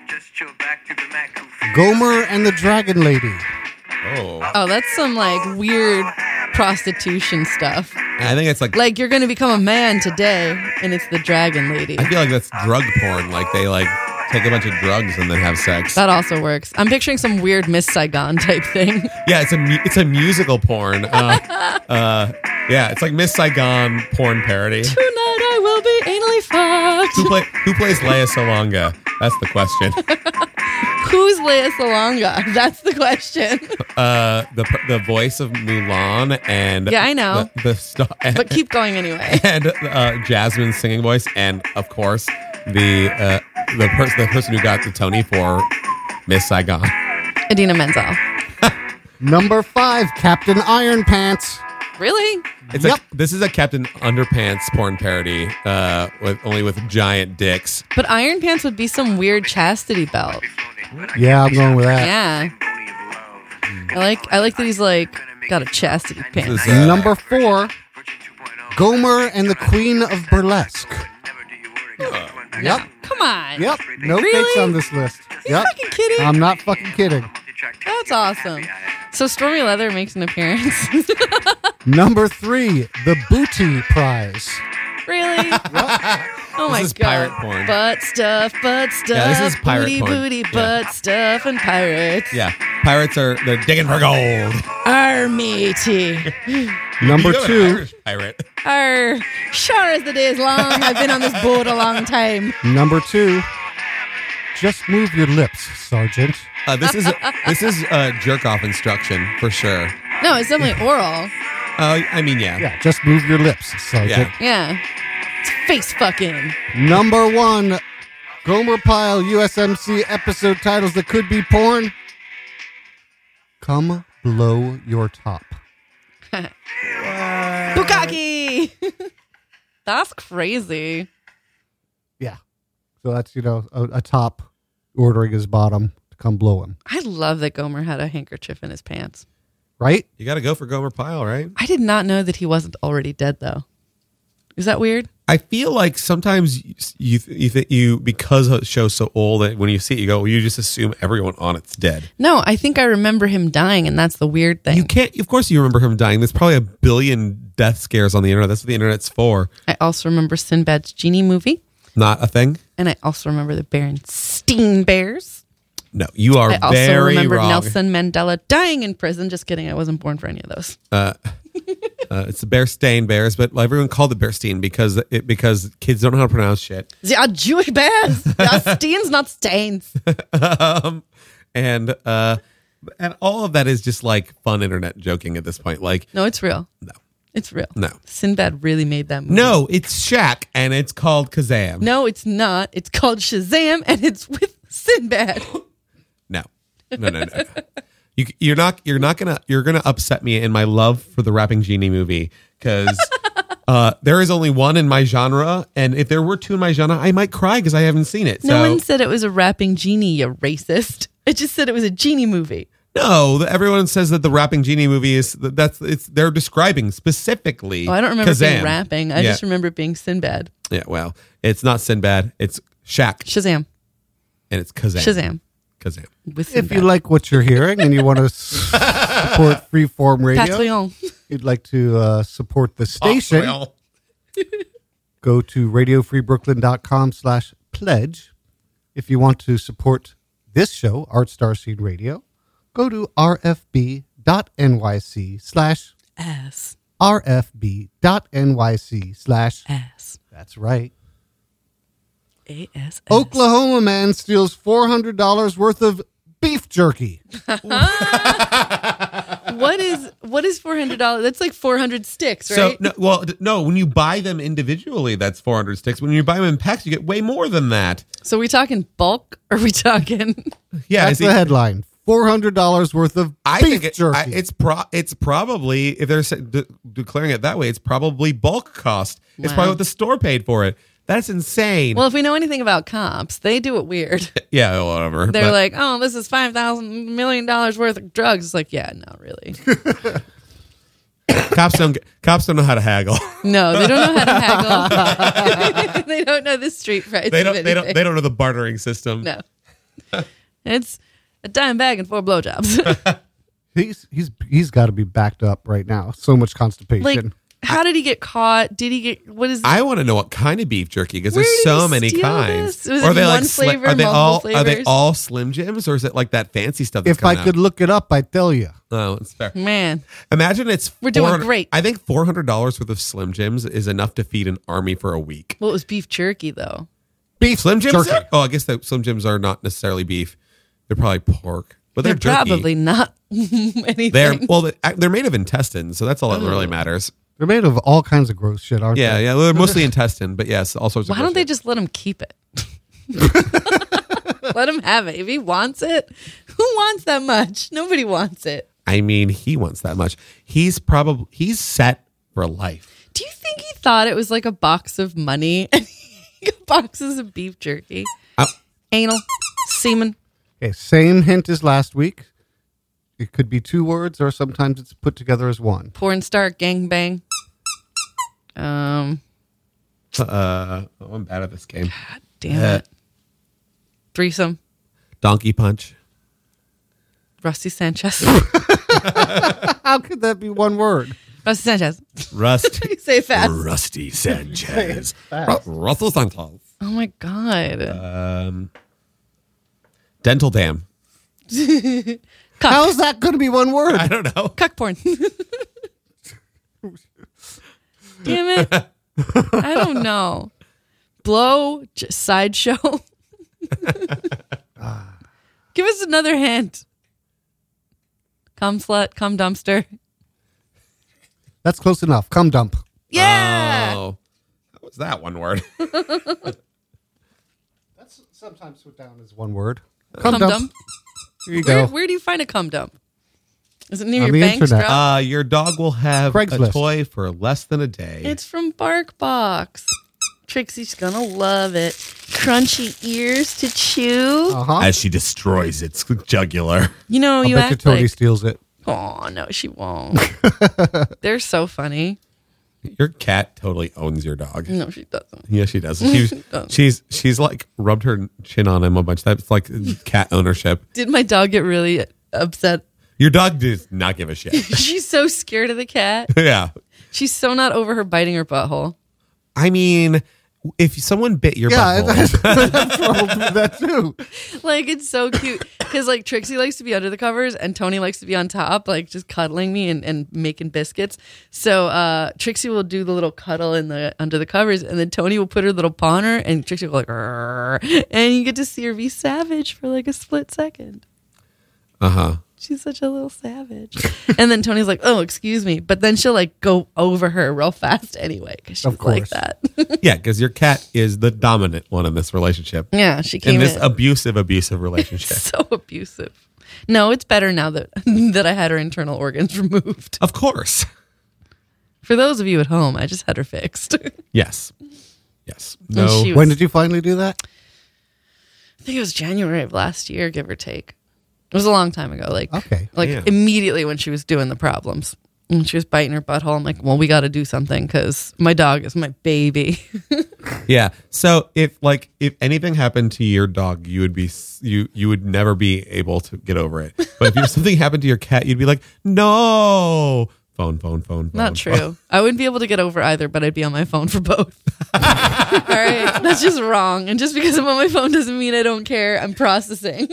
Gomer and the Dragon Lady. Oh, Oh, that's some like weird prostitution stuff. I think it's like Like you're going to become a man today and it's the dragon lady. I feel like that's drug porn. Like they like take a bunch of drugs and then have sex. That also works. I'm picturing some weird Miss Saigon type thing. Yeah, it's a musical porn. Yeah, it's like Miss Saigon porn parody. Tonight I will be anally fucked. Who plays Leia Salonga? That's the question. Who's Leia Salonga? That's the question. The voice of Mulan and Yeah, I know. the star But keep going anyway. and Jasmine's singing voice, and of course the person who got the Tony for Miss Saigon. Idina Menzel. Number 5, Captain Iron Pants. Really? This is a Captain Underpants porn parody, with giant dicks. But Iron Pants would be some weird chastity belt. Yeah, I'm going with that. Yeah. I like that he's like got a chastity pants. This is, Number 4, Gomer and the Queen of Burlesque. Yep. Come on. Yep. No Really? cakes on this list. Yep. Fucking kidding? I'm not fucking kidding. That's awesome. So Stormy Leather makes an appearance. Number 3, the Booty Prize. Really? Oh my is god. pirate porn. Butt stuff, Yeah, this is pirate booty, porn. booty, Yeah. butt stuff, and pirates. Yeah, pirates they're digging for gold. Arr, matey. Number You're an 2, Irish pirate. Arr, sure as the day is long, I've been on this boat a long time. number 2, just move your lips, Sergeant. This is jerk off instruction for sure. No, it's definitely oral. I mean, yeah. Yeah, just move your lips, Sergeant. Yeah. Yeah. It's face fucking. Number 1, Gomer Pyle USMC episode titles that could be porn. Come blow your top. Bukkake! That's crazy. Yeah. So that's, a top ordering his bottom to come blow him. I love that Gomer had a handkerchief in his pants. Right? You got to go for Gomer Pyle, right? I did not know that he wasn't already dead, though. Is that weird? I feel like sometimes you think because a show's so old that when you see it, you go, well, you just assume everyone on it's dead. No, I think I remember him dying, and that's the weird thing. You can't. Of course, you remember him dying. There's probably a billion death scares on the internet. That's what the internet's for. I also remember Sinbad's Genie movie, Not a thing. and I also remember the Berenstein Bears. No, you are I also very remember wrong. Nelson Mandela dying in prison. Just kidding. I wasn't born for any of those. It's the Bearstein Bears, but everyone called it Bearstein because kids don't know how to pronounce shit. They are Jewish bears. They are Steins, not stains. And all of that is just like fun internet joking at this point. Like, No, it's real. no, It's real. no, Sinbad really made that movie. no, it's Shaq and it's called Kazam. No, it's not. It's called Shazam, and it's with Sinbad. No. You're gonna upset me in my love for the Rapping Genie movie because there is only one in my genre, and if there were two in my genre, I might cry because I haven't seen it. No So one said it was a rapping genie, you racist. It just said it was a genie movie. no, everyone says that the Rapping Genie movie is they're describing specifically. Oh, I don't remember it being Kazam. rapping. I Yeah. just remember it being Sinbad. Yeah, well, it's not Sinbad, it's Shaq, Shazam. and it's Kazam. Shazam. Kazam. With If Sinbad. you like what you're hearing and you want to support Freeform Radio, Patreon. you'd like to support the station, Oh, well. go to radiofreebrooklyn.com/pledge. If you want to support this show, Art Star Scene Radio, go to rfb.nyc/ Ass. rfb.nyc/ Ass. That's right. ASS. Oklahoma man steals $400 worth of beef jerky. What is $400? That's like 400 sticks, right? So no. When you buy them individually, that's 400 sticks. When you buy them in packs, you get way more than that. So we talking bulk, or we talking? Yeah, That's the headline. $400 worth of I beef think jerky. it's probably, if they're declaring it that way, it's probably bulk cost. It's Wow. probably what the store paid for it. That's insane. Well, if we know anything about cops, they do it weird. yeah, whatever. They're But like, "Oh, this is $5,000 million worth of drugs." It's like, yeah, no, really. cops don't know how to haggle. No, they don't know how to haggle. They don't know the street price. they of don't anything. know the bartering system. No, it's a dime bag and 4 blowjobs. He's got to be backed up right now. So much constipation. Like, how did he get caught? Did he get? What is? I want to know what kind of beef jerky because Where there's did so he many steal kinds. this? Was Or it are they one like flavor, are they multiple all flavors? Slim Jims or is it like that fancy stuff? That's if I coming could look it up, I'd tell you. out? Oh, it's fair. Man, Imagine it's We're doing 400 great. I think $400 worth of Slim Jims is enough to feed an army for a week. well, it was beef jerky though. Beef Slim Jims? jerky. Oh, I guess the Slim Jims are not necessarily beef. They're probably pork, but they're jerky. probably not anything. They're made of intestines, so that's all that really matters. They're made of all kinds of gross shit, aren't Yeah, they? yeah, they're mostly intestine, but yes, all sorts of. Why don't they bullshit. just let him keep it? Let him have it. If he wants it, who wants that much? Nobody wants it. I mean, he wants that much. He's set for life. Do you think he thought it was like a box of money and he got boxes of beef jerky? Anal, semen. Okay, same hint as last week. It could be 2 words, or sometimes it's put together as one. Porn star gangbang. I'm bad at this game. Damn it. Threesome. Donkey punch. Rusty Sanchez. How could that be one word? Rusty Sanchez. Rusty. Say it fast. Rusty Sanchez. fast. Russell Sanchez. Oh my God. Dental dam. How is that going to be one word? I don't know. Cuck porn. Damn it. I don't know. Blow sideshow. Give us another hint. Cum slut, cum dumpster. That's close enough. Cum dump. Yeah. Oh. How was that one word? That's sometimes put down as one word. Cum dump. Here you go. Where do you find a cum dump? Is it near On your the bank? internet. Strap? Your dog will have Craigslist. a toy for less than a day. It's from BarkBox. Trixie's gonna love it. Crunchy ears to chew. Uh-huh. as she destroys its jugular. You know, I you bet you act Tony like, steals it. oh no, she won't. They're so funny. Your cat totally owns your dog. No, she doesn't. Yeah, she does. She's like rubbed her chin on him a bunch. That's like cat ownership. Did my dog get really upset? Your dog does not give a shit. She's so scared of the cat. Yeah. She's so not over her biting her butthole. I mean, if someone bit your Yeah, butthole, that's trouble with that too. Like, it's so cute. Because, like, Trixie likes to be under the covers and Tony likes to be on top, like, just cuddling me and making biscuits. So, Trixie will do the little cuddle under the covers, and then Tony will put her little paw on her, and Trixie will go like, "Rrr," and you get to see her be savage for, like, a split second. uh-huh. She's such a little savage. And then Tony's like, oh, excuse me. But then she'll, like, go over her real fast anyway, because she's Of course. like that. Yeah, because your cat is the dominant one in this relationship. Yeah, she In came this in. abusive relationship. So abusive. No, it's better now that that I had her internal organs removed. Of course. For those of you at home, I just had her fixed. I Yes. Yes. No. she- When did you finally do that? think it was January of last year, give or take. It was a long time ago. Like, Okay. like Yeah. immediately when she was doing the problems. And she was biting her butthole. I'm like, well, we got to do something because my dog is my baby. Yeah. So if anything happened to your dog, you would be you would never be able to get over it. But if something happened to your cat, you'd be like, no. Phone. Not true. I wouldn't be able to get over either, but I'd be on my phone for both. All right. That's just wrong. And just because I'm on my phone doesn't mean I don't care. I'm processing.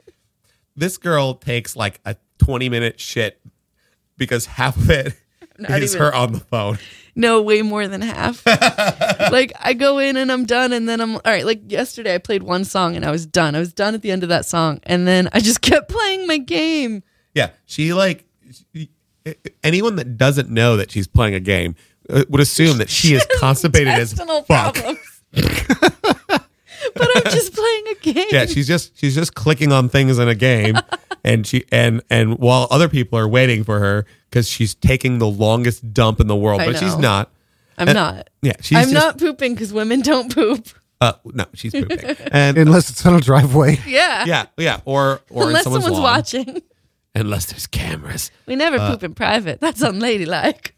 This girl takes like a 20-minute shit because half of it Not is even. her on the phone. No, way more than half. Like, I go in and I'm done, and then I'm all right. Like yesterday, I played one song and I was done. I was done at the end of that song, and then I just kept playing my game. Yeah. Anyone that doesn't know that she's playing a game would assume that she is constipated as Intestinal fuck. problems. But I'm just playing a game. Yeah, she's just clicking on things in a game, and and while other people are waiting for her because she's taking the longest dump in the world, I but she's know. not. I'm not. Yeah, she's I'm just, not pooping because women don't poop. No, she's pooping, and Unless it's on a driveway. Yeah. yeah, or Unless in someone's lawn. watching. Unless there's cameras. We never poop in private. That's unladylike.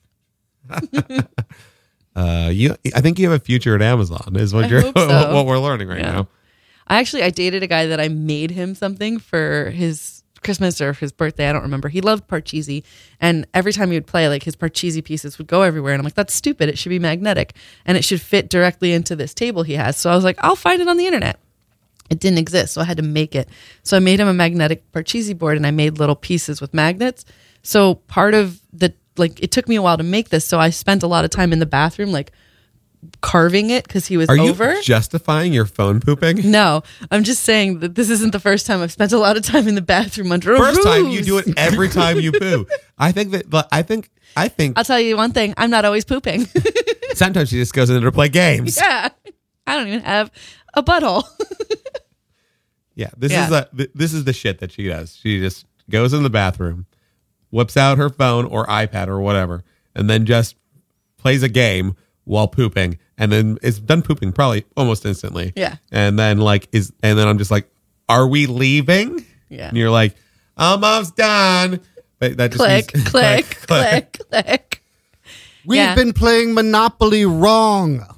I think you have a future at Amazon. Is what I you're hope so. what we're learning right Yeah. now. I dated a guy that I made him something for his Christmas or his birthday. I don't remember. He loved Parcheesi. And every time he would play, like his Parcheesi pieces would go everywhere. And I'm like, that's stupid. It should be magnetic. And it should fit directly into this table he has. So I was like, I'll find it on the internet. It didn't exist. So I had to make it. So I made him a magnetic Parcheesi board and I made little pieces with magnets. So part of the, like, it took me a while to make this. So I spent a lot of time in the bathroom, like carving it because he was Are over. you justifying your phone pooping? No, I'm just saying that this isn't the first time I've spent a lot of time in the bathroom under a First time ruse. you do it every time you poo. I think I'll tell you one thing. I'm not always pooping. sometimes she just goes in there to play games. Yeah. I don't even have a butthole. Yeah, this Yeah. is the shit that she does. She just goes in the bathroom, whips out her phone or iPad or whatever, and then just plays a game while pooping, and then is done pooping probably almost instantly. Yeah. And then I'm just like, "Are we leaving?" Yeah. And you're like, "Almost done." But that just click, means- click, click, click. We've Yeah. been playing Monopoly wrong. What?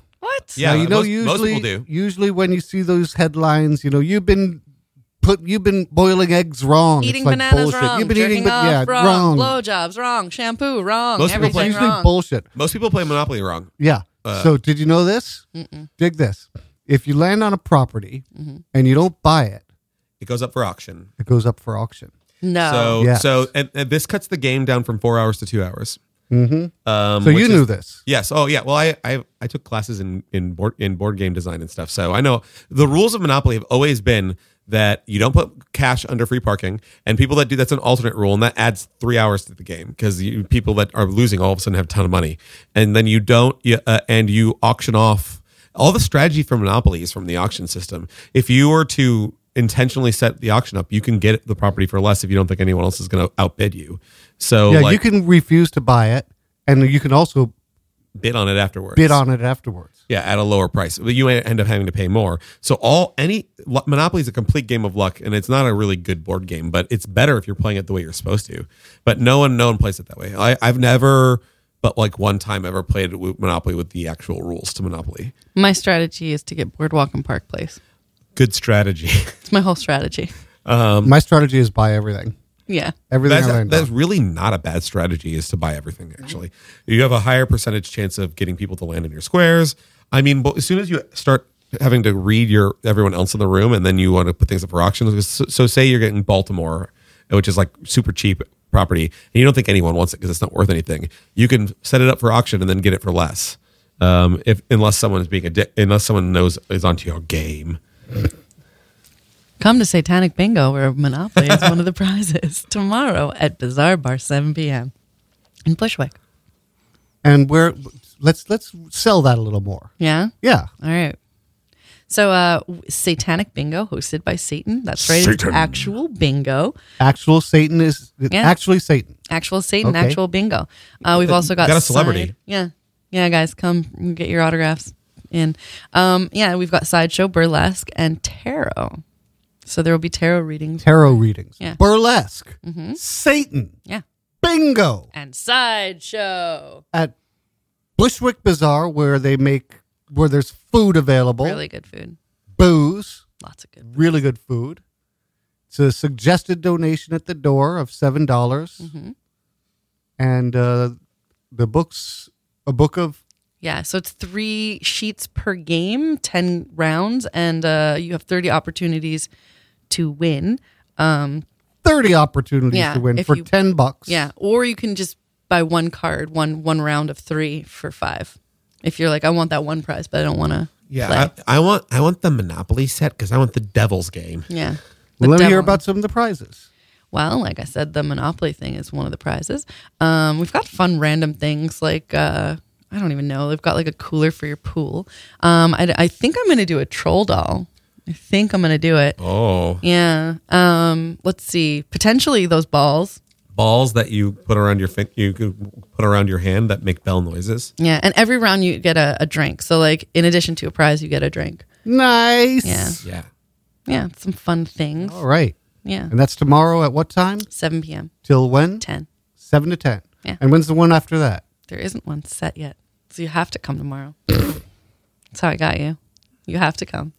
not. Yeah, Now, most usually, people do. Usually, when you see those headlines, you've been boiling eggs wrong. Eating It's like bananas bullshit. wrong. You've been jerking eating, off wrong. Blowjobs wrong. Shampoo wrong. Most people It's play- Everything usually wrong. bullshit. Most people play Monopoly wrong. Yeah. So, did you know this? Dig this. If you land on a property and you don't buy it, It goes up for auction. it goes up for auction. No. So, Yes. and this cuts the game down from 4 hours to 2 hours. So you knew this. Yes. Oh, yeah. Well, I took classes in board game design and stuff, so I know the rules of Monopoly have always been that you don't put cash under free parking, and people that do that's an alternate rule, and that adds 3 hours to the game because people that are losing all of a sudden have a ton of money, and then you don't, and you auction off. All the strategy for Monopoly is from the auction system. If you were to intentionally set the auction up, you can get the property for less if you don't think anyone else is going to outbid you. So Yeah, you can refuse to buy it, and you can also bid on it afterwards. bid on it afterwards. Yeah, at a lower price. But you end up having to pay more. So Monopoly is a complete game of luck, and it's not a really good board game, but it's better if you're playing it the way you're supposed to. But no one plays it that way. I've never, but like one time ever played Monopoly with the actual rules to Monopoly. My strategy is to get Boardwalk and Park Place. Good strategy. It's my whole strategy. My strategy is buy everything. Yeah. Everything I land That's on. really not a bad strategy, is to buy everything, actually. You have a higher percentage chance of getting people to land in your squares. I mean, but as soon as you start having to read everyone else in the room, and then you want to put things up for auction. So say you're getting Baltimore, which is like super cheap property, and you don't think anyone wants it because it's not worth anything. You can set it up for auction and then get it for less. Unless someone is being unless someone knows is onto your game. Come to Satanic Bingo, where Monopoly is one of the prizes tomorrow at Bazaar Bar, 7 p.m. in Bushwick. And let's sell that a little more. Yeah? Yeah. All right. So, Satanic Bingo, hosted by Satan. That's right. It's actual bingo. Actual Satan is actually Satan. Actual Satan, Okay. actual bingo. We've also got a celebrity. side- Yeah. Yeah, guys, come get your autographs in. We've got Sideshow, Burlesque, and Tarot. So there will be tarot readings. Tarot readings. Yeah. Burlesque. Satan. Yeah. Bingo. And Sideshow. At Bushwick Bazaar, where there's food available. Really good food. Booze. Lots of good food. Really good food. It's a suggested donation at the door of $7. And the book's a book of Yeah, so it's 3 sheets per game, 10 rounds, and you have 30 opportunities to win. 30 opportunities Yeah, to win if for you- $10. Yeah, or you can just buy one card, one round of 3 for $5. If you're like, I want that one prize, but I don't want to play. I want the Monopoly set because I want the Devil's game. Yeah. Well, let me hear devil- about some of the prizes. Well, like I said, the Monopoly thing is one of the prizes. We've got fun random things like, I don't even know. They've got like a cooler for your pool. I think I'm going to do a troll doll. I think I'm going to do it. Oh, Yeah. Let's see. Potentially those balls. balls that you put around you could put around your hand that make bell noises. Yeah. And every round you get a drink. So like in addition to a prize, you get a drink. Nice. Yeah. Yeah. Yeah. Some fun things. All right. Yeah. And that's tomorrow at what time? 7 p.m. Till when? 10. 7 to 10. Yeah. And when's the one after that? There isn't one set yet. So you have to come tomorrow. That's how I got you. You have to come.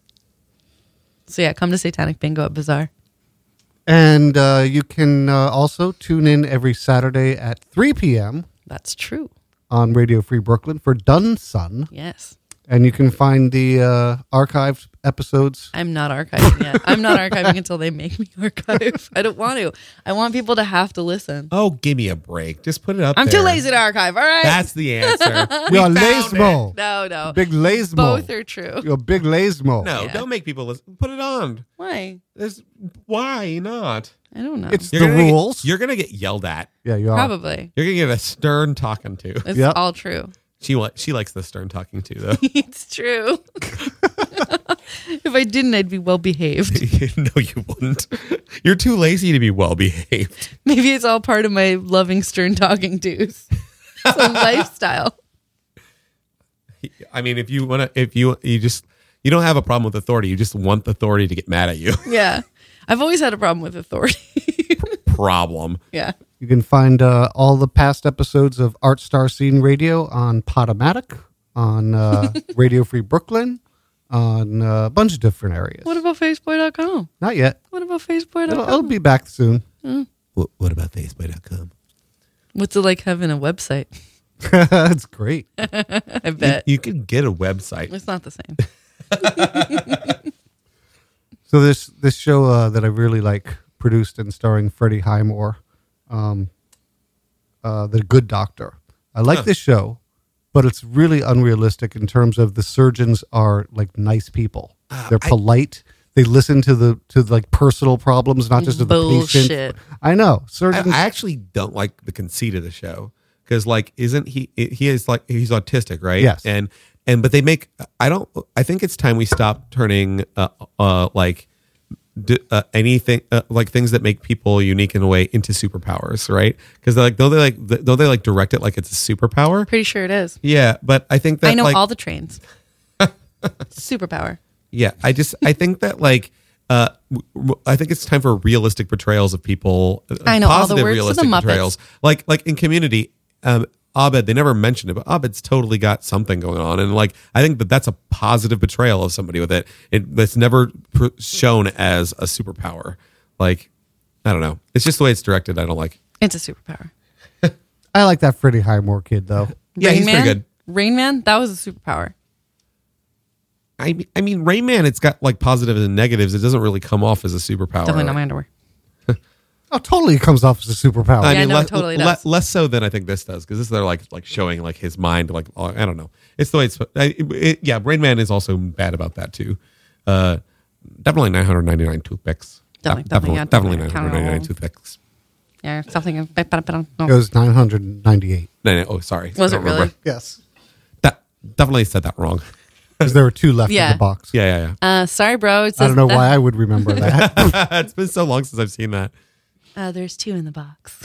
So yeah, come to Satanic Bingo at Bazaar. And you can also tune in every Saturday at 3 p.m. That's true. on Radio Free Brooklyn for Done Son. Yes. And you can find the archived episodes. I'm not archiving yet. I'm not archiving until they make me archive. I don't want to. I want people to have to listen. Oh, give me a break. Just put it up I'm there. too lazy to archive. All right. That's the answer. You're We found lazemo. no. Big lazemo. Both are true. You're a big lazemo. No, Yeah. don't make people listen. Put it on. Why? Why not? I don't know. It's You're the gonna get- rules. you're gonna get yelled at. Yeah, you are. Probably. You're gonna get a stern talking to. It's Yep. all true. She likes the stern talking to though. It's true. If I didn't, I'd be well behaved. No, you wouldn't. You're too lazy to be well behaved. Maybe it's all part of my loving stern talking tos. It's a lifestyle. I mean, if you don't have a problem with authority. You just want the authority to get mad at you. Yeah. I've always had a problem with authority. Problem. Yeah. You can find all the past episodes of Art Star Scene Radio on Podomatic on Radio Free Brooklyn, on a bunch of different areas. What about Facebook.com? Not yet. What about Facebook.com? It'll be back soon. What about Facebook.com? What's it like having a website? It's great. I bet. You can get a website. It's not the same. So this show that I really like, produced and starring Freddie Highmore, The Good Doctor. I like this show, but it's really unrealistic in terms of the surgeons are like nice people. They're polite. They listen to like personal problems, not just to the patient. Bullshit. I know surgeons. I actually don't like the conceit of the show because, like, isn't he is like he's autistic, right? Yes. But they make I think it's time we stop turning anything like things that make people unique in a way into superpowers, right? Because they're like don't they direct it like it's a superpower? Pretty sure it is. Yeah, but I think that I know like, all the trains. Superpower. Yeah, I think that like I think it's time for realistic portrayals of people. I know, all the positive works of realistic the Muppets. portrayals. Like in Community, Abed, they never mentioned it, but Abed's totally got something going on, and like I think that's a positive portrayal of somebody with it. It's never shown as a superpower. Like I don't know, it's just the way it's directed. I don't like. It's a superpower. I like that Freddie Highmore kid though. Yeah, he's pretty good. Rain Man, that was a superpower. I mean, Rain Man, it's got like positives and negatives. It doesn't really come off as a superpower. Definitely not my underwear. Oh, totally comes off as a superpower. I Yeah, mean, no, it totally does. less so than I think this does, because this they're like showing like his mind, like I don't know. It's the way it's. Yeah, Rain Man is also bad about that too. Definitely 999 toothpicks. Definitely, yeah, definitely definitely. 999 toothpicks. Yeah, something. It was 998. No, oh, sorry. Was I it don't really? remember. Yes, That definitely said that wrong. because there were two left in Yeah. the box. Yeah. Sorry, bro. It says I don't know why I would remember that. It's been so long since I've seen that. There's 2 in the box.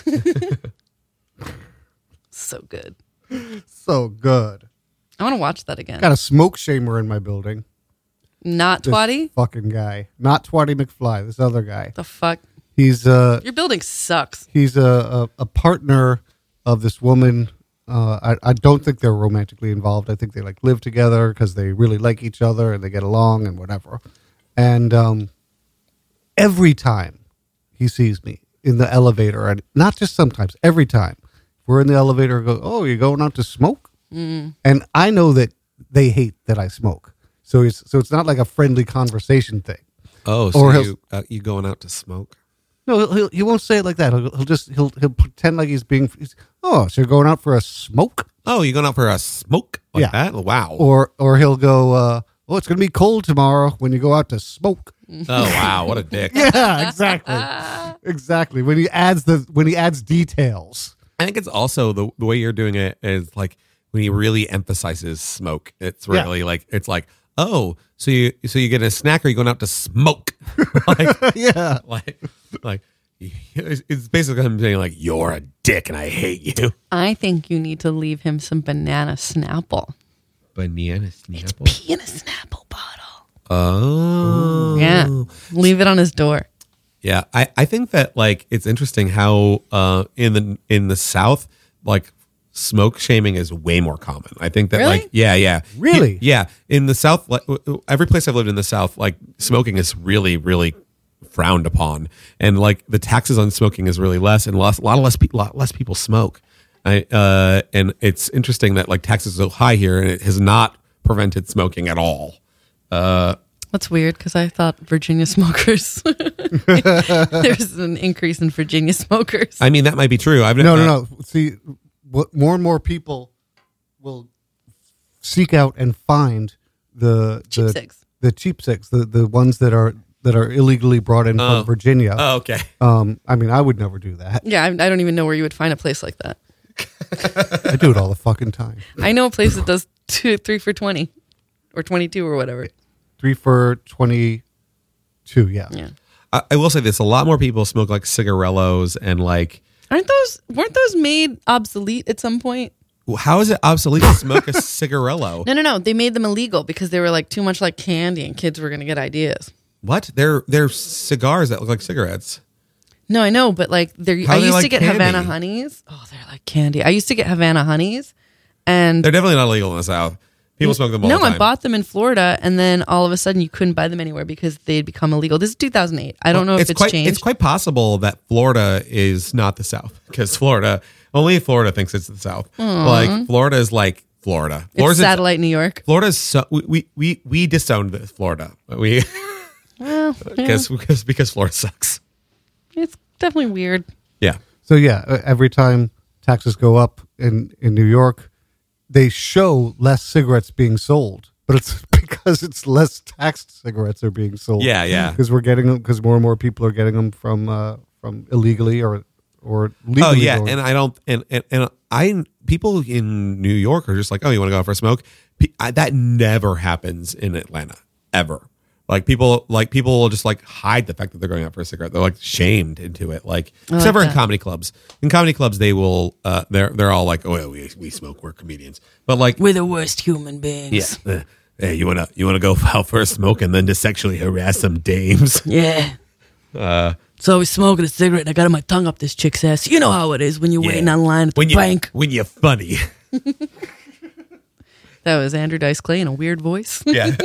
So good. So good. I want to watch that again. Got a smoke shamer in my building. Not This Twatty? fucking guy, not Twatty McFly. This other guy. The fuck? He's Your building sucks. he's a partner of this woman. I don't think they're romantically involved. I think they like live together because they really like each other and they get along and whatever. And every time he sees me in the elevator, and not just sometimes, every time we're in the elevator, I go, "Oh, you're going out to smoke?" And I know that they hate that I smoke, so it's not like a friendly conversation thing. Oh, Or so he'll- you going out to smoke? No, he won't say it like that. He'll pretend like he's oh, so you're going out for a smoke? Oh, you going out for a smoke like Yeah. that? Wow. Or he'll go, oh, it's going to be cold tomorrow when you go out to smoke. Oh, wow. What a dick. Yeah, exactly. Exactly. When he adds details. I think it's also the way you're doing it is like when he really emphasizes smoke. It's really like, it's like, oh, so you get a snack or you going out to smoke? like, Yeah. like it's basically him saying like, you're a dick and I hate you. I think you need to leave him some banana Snapple. Banana Snapple. Pee in a Snapple bottle. Oh. Yeah. Leave it on his door. Yeah, I think that like it's interesting how in the South like smoke shaming is way more common. I think that Really? like yeah Really? yeah in the South, like every place I've lived in the South, like smoking is really frowned upon, and like the taxes on smoking is really less, and a lot less people smoke. And it's interesting that like taxes are so high here, and it has not prevented smoking at all. That's weird because I thought Virginia smokers. There's an increase in Virginia smokers. I mean, that might be true. No. See, more and more people will seek out and find the Cheap cigs. the cheap cigs, the ones that are illegally brought in from Virginia. Oh, okay. I mean, I would never do that. Yeah, I don't even know where you would find a place like that. I do it all the fucking time. I know a place that does 3 for $20 or 22 or whatever. 3 for $22. Yeah. Yeah. I will say this: a lot more people smoke like cigarellos and like. Weren't those made obsolete at some point? How is it obsolete to smoke a cigarello? No. They made them illegal because they were like too much like candy and kids were going to get ideas. What? They're cigars that look like cigarettes. No, I know, but like How I are they used like to get candy? Havana Honeys. Oh, they're like candy. I used to get Havana Honeys and They're definitely not illegal in the South. People smoke them all the No, time. I bought them in Florida, and then all of a sudden you couldn't buy them anywhere because they'd become illegal. This is 2008. I don't know if it's changed. It's quite possible that Florida is not the South because only Florida thinks it's the South. Like Florida is like Florida. It's satellite New York. Florida's so we disowned this Florida. We Well, because Florida sucks. it's definitely weird. Yeah. So yeah, every time taxes go up in New York, they show less cigarettes being sold, but it's because it's less taxed cigarettes are being sold. Yeah. Because we're getting them because more and more people are getting them from illegally or legally. Oh yeah, or- and I don't and I people in New York are just like, oh, you want to go out for a smoke? That never happens in Atlanta ever. Like people will just like hide the fact that they're going out for a cigarette. They're like shamed into it. Like except for in comedy clubs. In comedy clubs, they will. They're all like, oh, we smoke. We're comedians. But like We're the worst human beings. yeah. Hey, you wanna go out for a smoke and then just sexually harass some dames? Yeah. So I was smoking a cigarette and I got my tongue up this chick's ass. You know how it is when you're waiting online at the bank. When you're funny. That was Andrew Dice Clay in a weird voice. Yeah.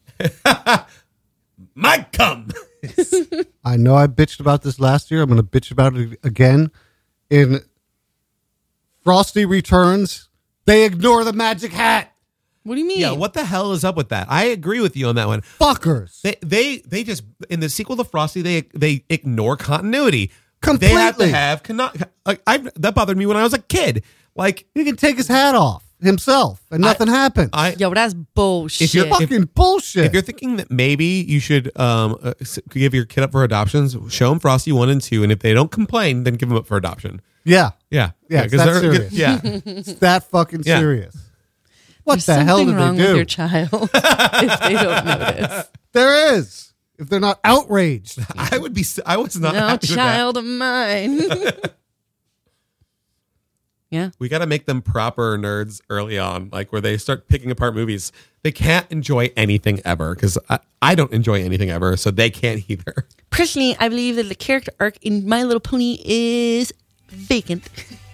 My cum. I know I bitched about this last year. I'm going to bitch about it again. In Frosty Returns, they ignore the magic hat. What do you mean? Yeah, what the hell is up with that? I agree with you on that one. Fuckers. They just in the sequel to Frosty they ignore continuity. Completely. They have to have that bothered me when I was a kid. Like He can take his hat off himself and nothing happens. Yo, that's bullshit. If you're Fucking bullshit. if you're thinking that maybe you should give your kid up for adoptions, show them Frosty 1 and 2, and if they don't complain, then give them up for adoption. yeah. Yeah, Yeah, it's 'cause that they're- serious. Yeah, It's that fucking Yeah. serious. What There's the hell something did wrong they with do? your child if they don't notice. There is. If they're not outraged. I was not No happy with that. child of mine. Yeah. We got to make them proper nerds early on, like where they start picking apart movies. They can't enjoy anything ever because I don't enjoy anything ever, so they can't either. Personally, I believe that the character arc in My Little Pony is vacant.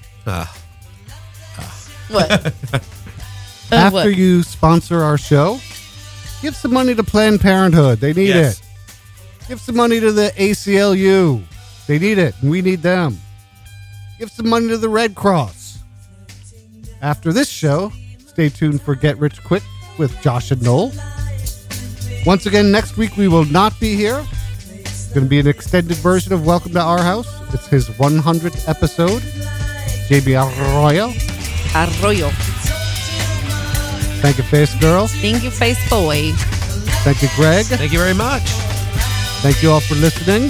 What? After what? you sponsor our show, give some money to Planned Parenthood. They need Yes. it. Give some money to the ACLU. They need it, and we need them. Give some money to the Red Cross. After this show, stay tuned for Get Rich Quick with Josh and Noel. Once again, next week we will not be here. It's going to be an extended version of Welcome to Our House. It's his 100th episode. JB Arroyo. Arroyo. Thank you, Face Girl. Thank you, Face Boy. Thank you, Greg. Thank you very much. Thank you all for listening.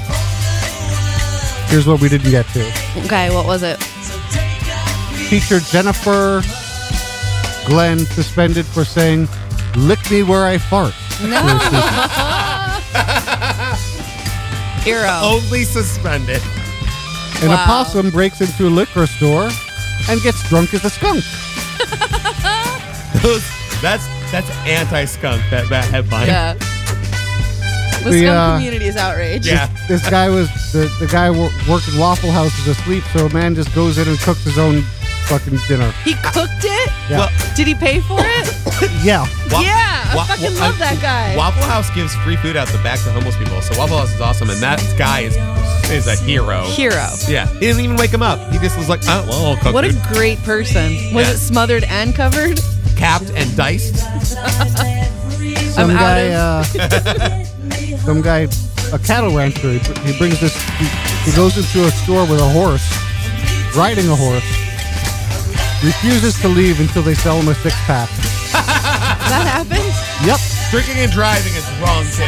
Here's what we didn't get to. Okay, what was it? Teacher Jennifer Glenn suspended for saying, "Lick me where I fart." Hero. Only suspended. An Wow. opossum breaks into a liquor store and gets drunk as a skunk. That's anti-skunk. That headline. Yeah. The The, skunk community is outraged. Yeah. This guy was the guy working Waffle House is asleep, so a man just goes in and cooks his own fucking dinner. He cooked it? Yeah. Well, Did he pay for it? Yeah. Yeah, I fucking love that guy. Waffle House gives free food out the back to homeless people, so Waffle House is awesome, and that guy is a hero. Hero. Yeah, he didn't even wake him up. He just was like, oh, well, I'll cook What a food. great person. Was Yeah. it smothered and covered? Capped and diced. Some I'm guy, out some guy, a cattle rancher. He brings this. He goes into a store with a horse, riding a horse. Refuses to leave until they sell him a 6-pack. That happened? Yep. Drinking and driving is wrong, kid.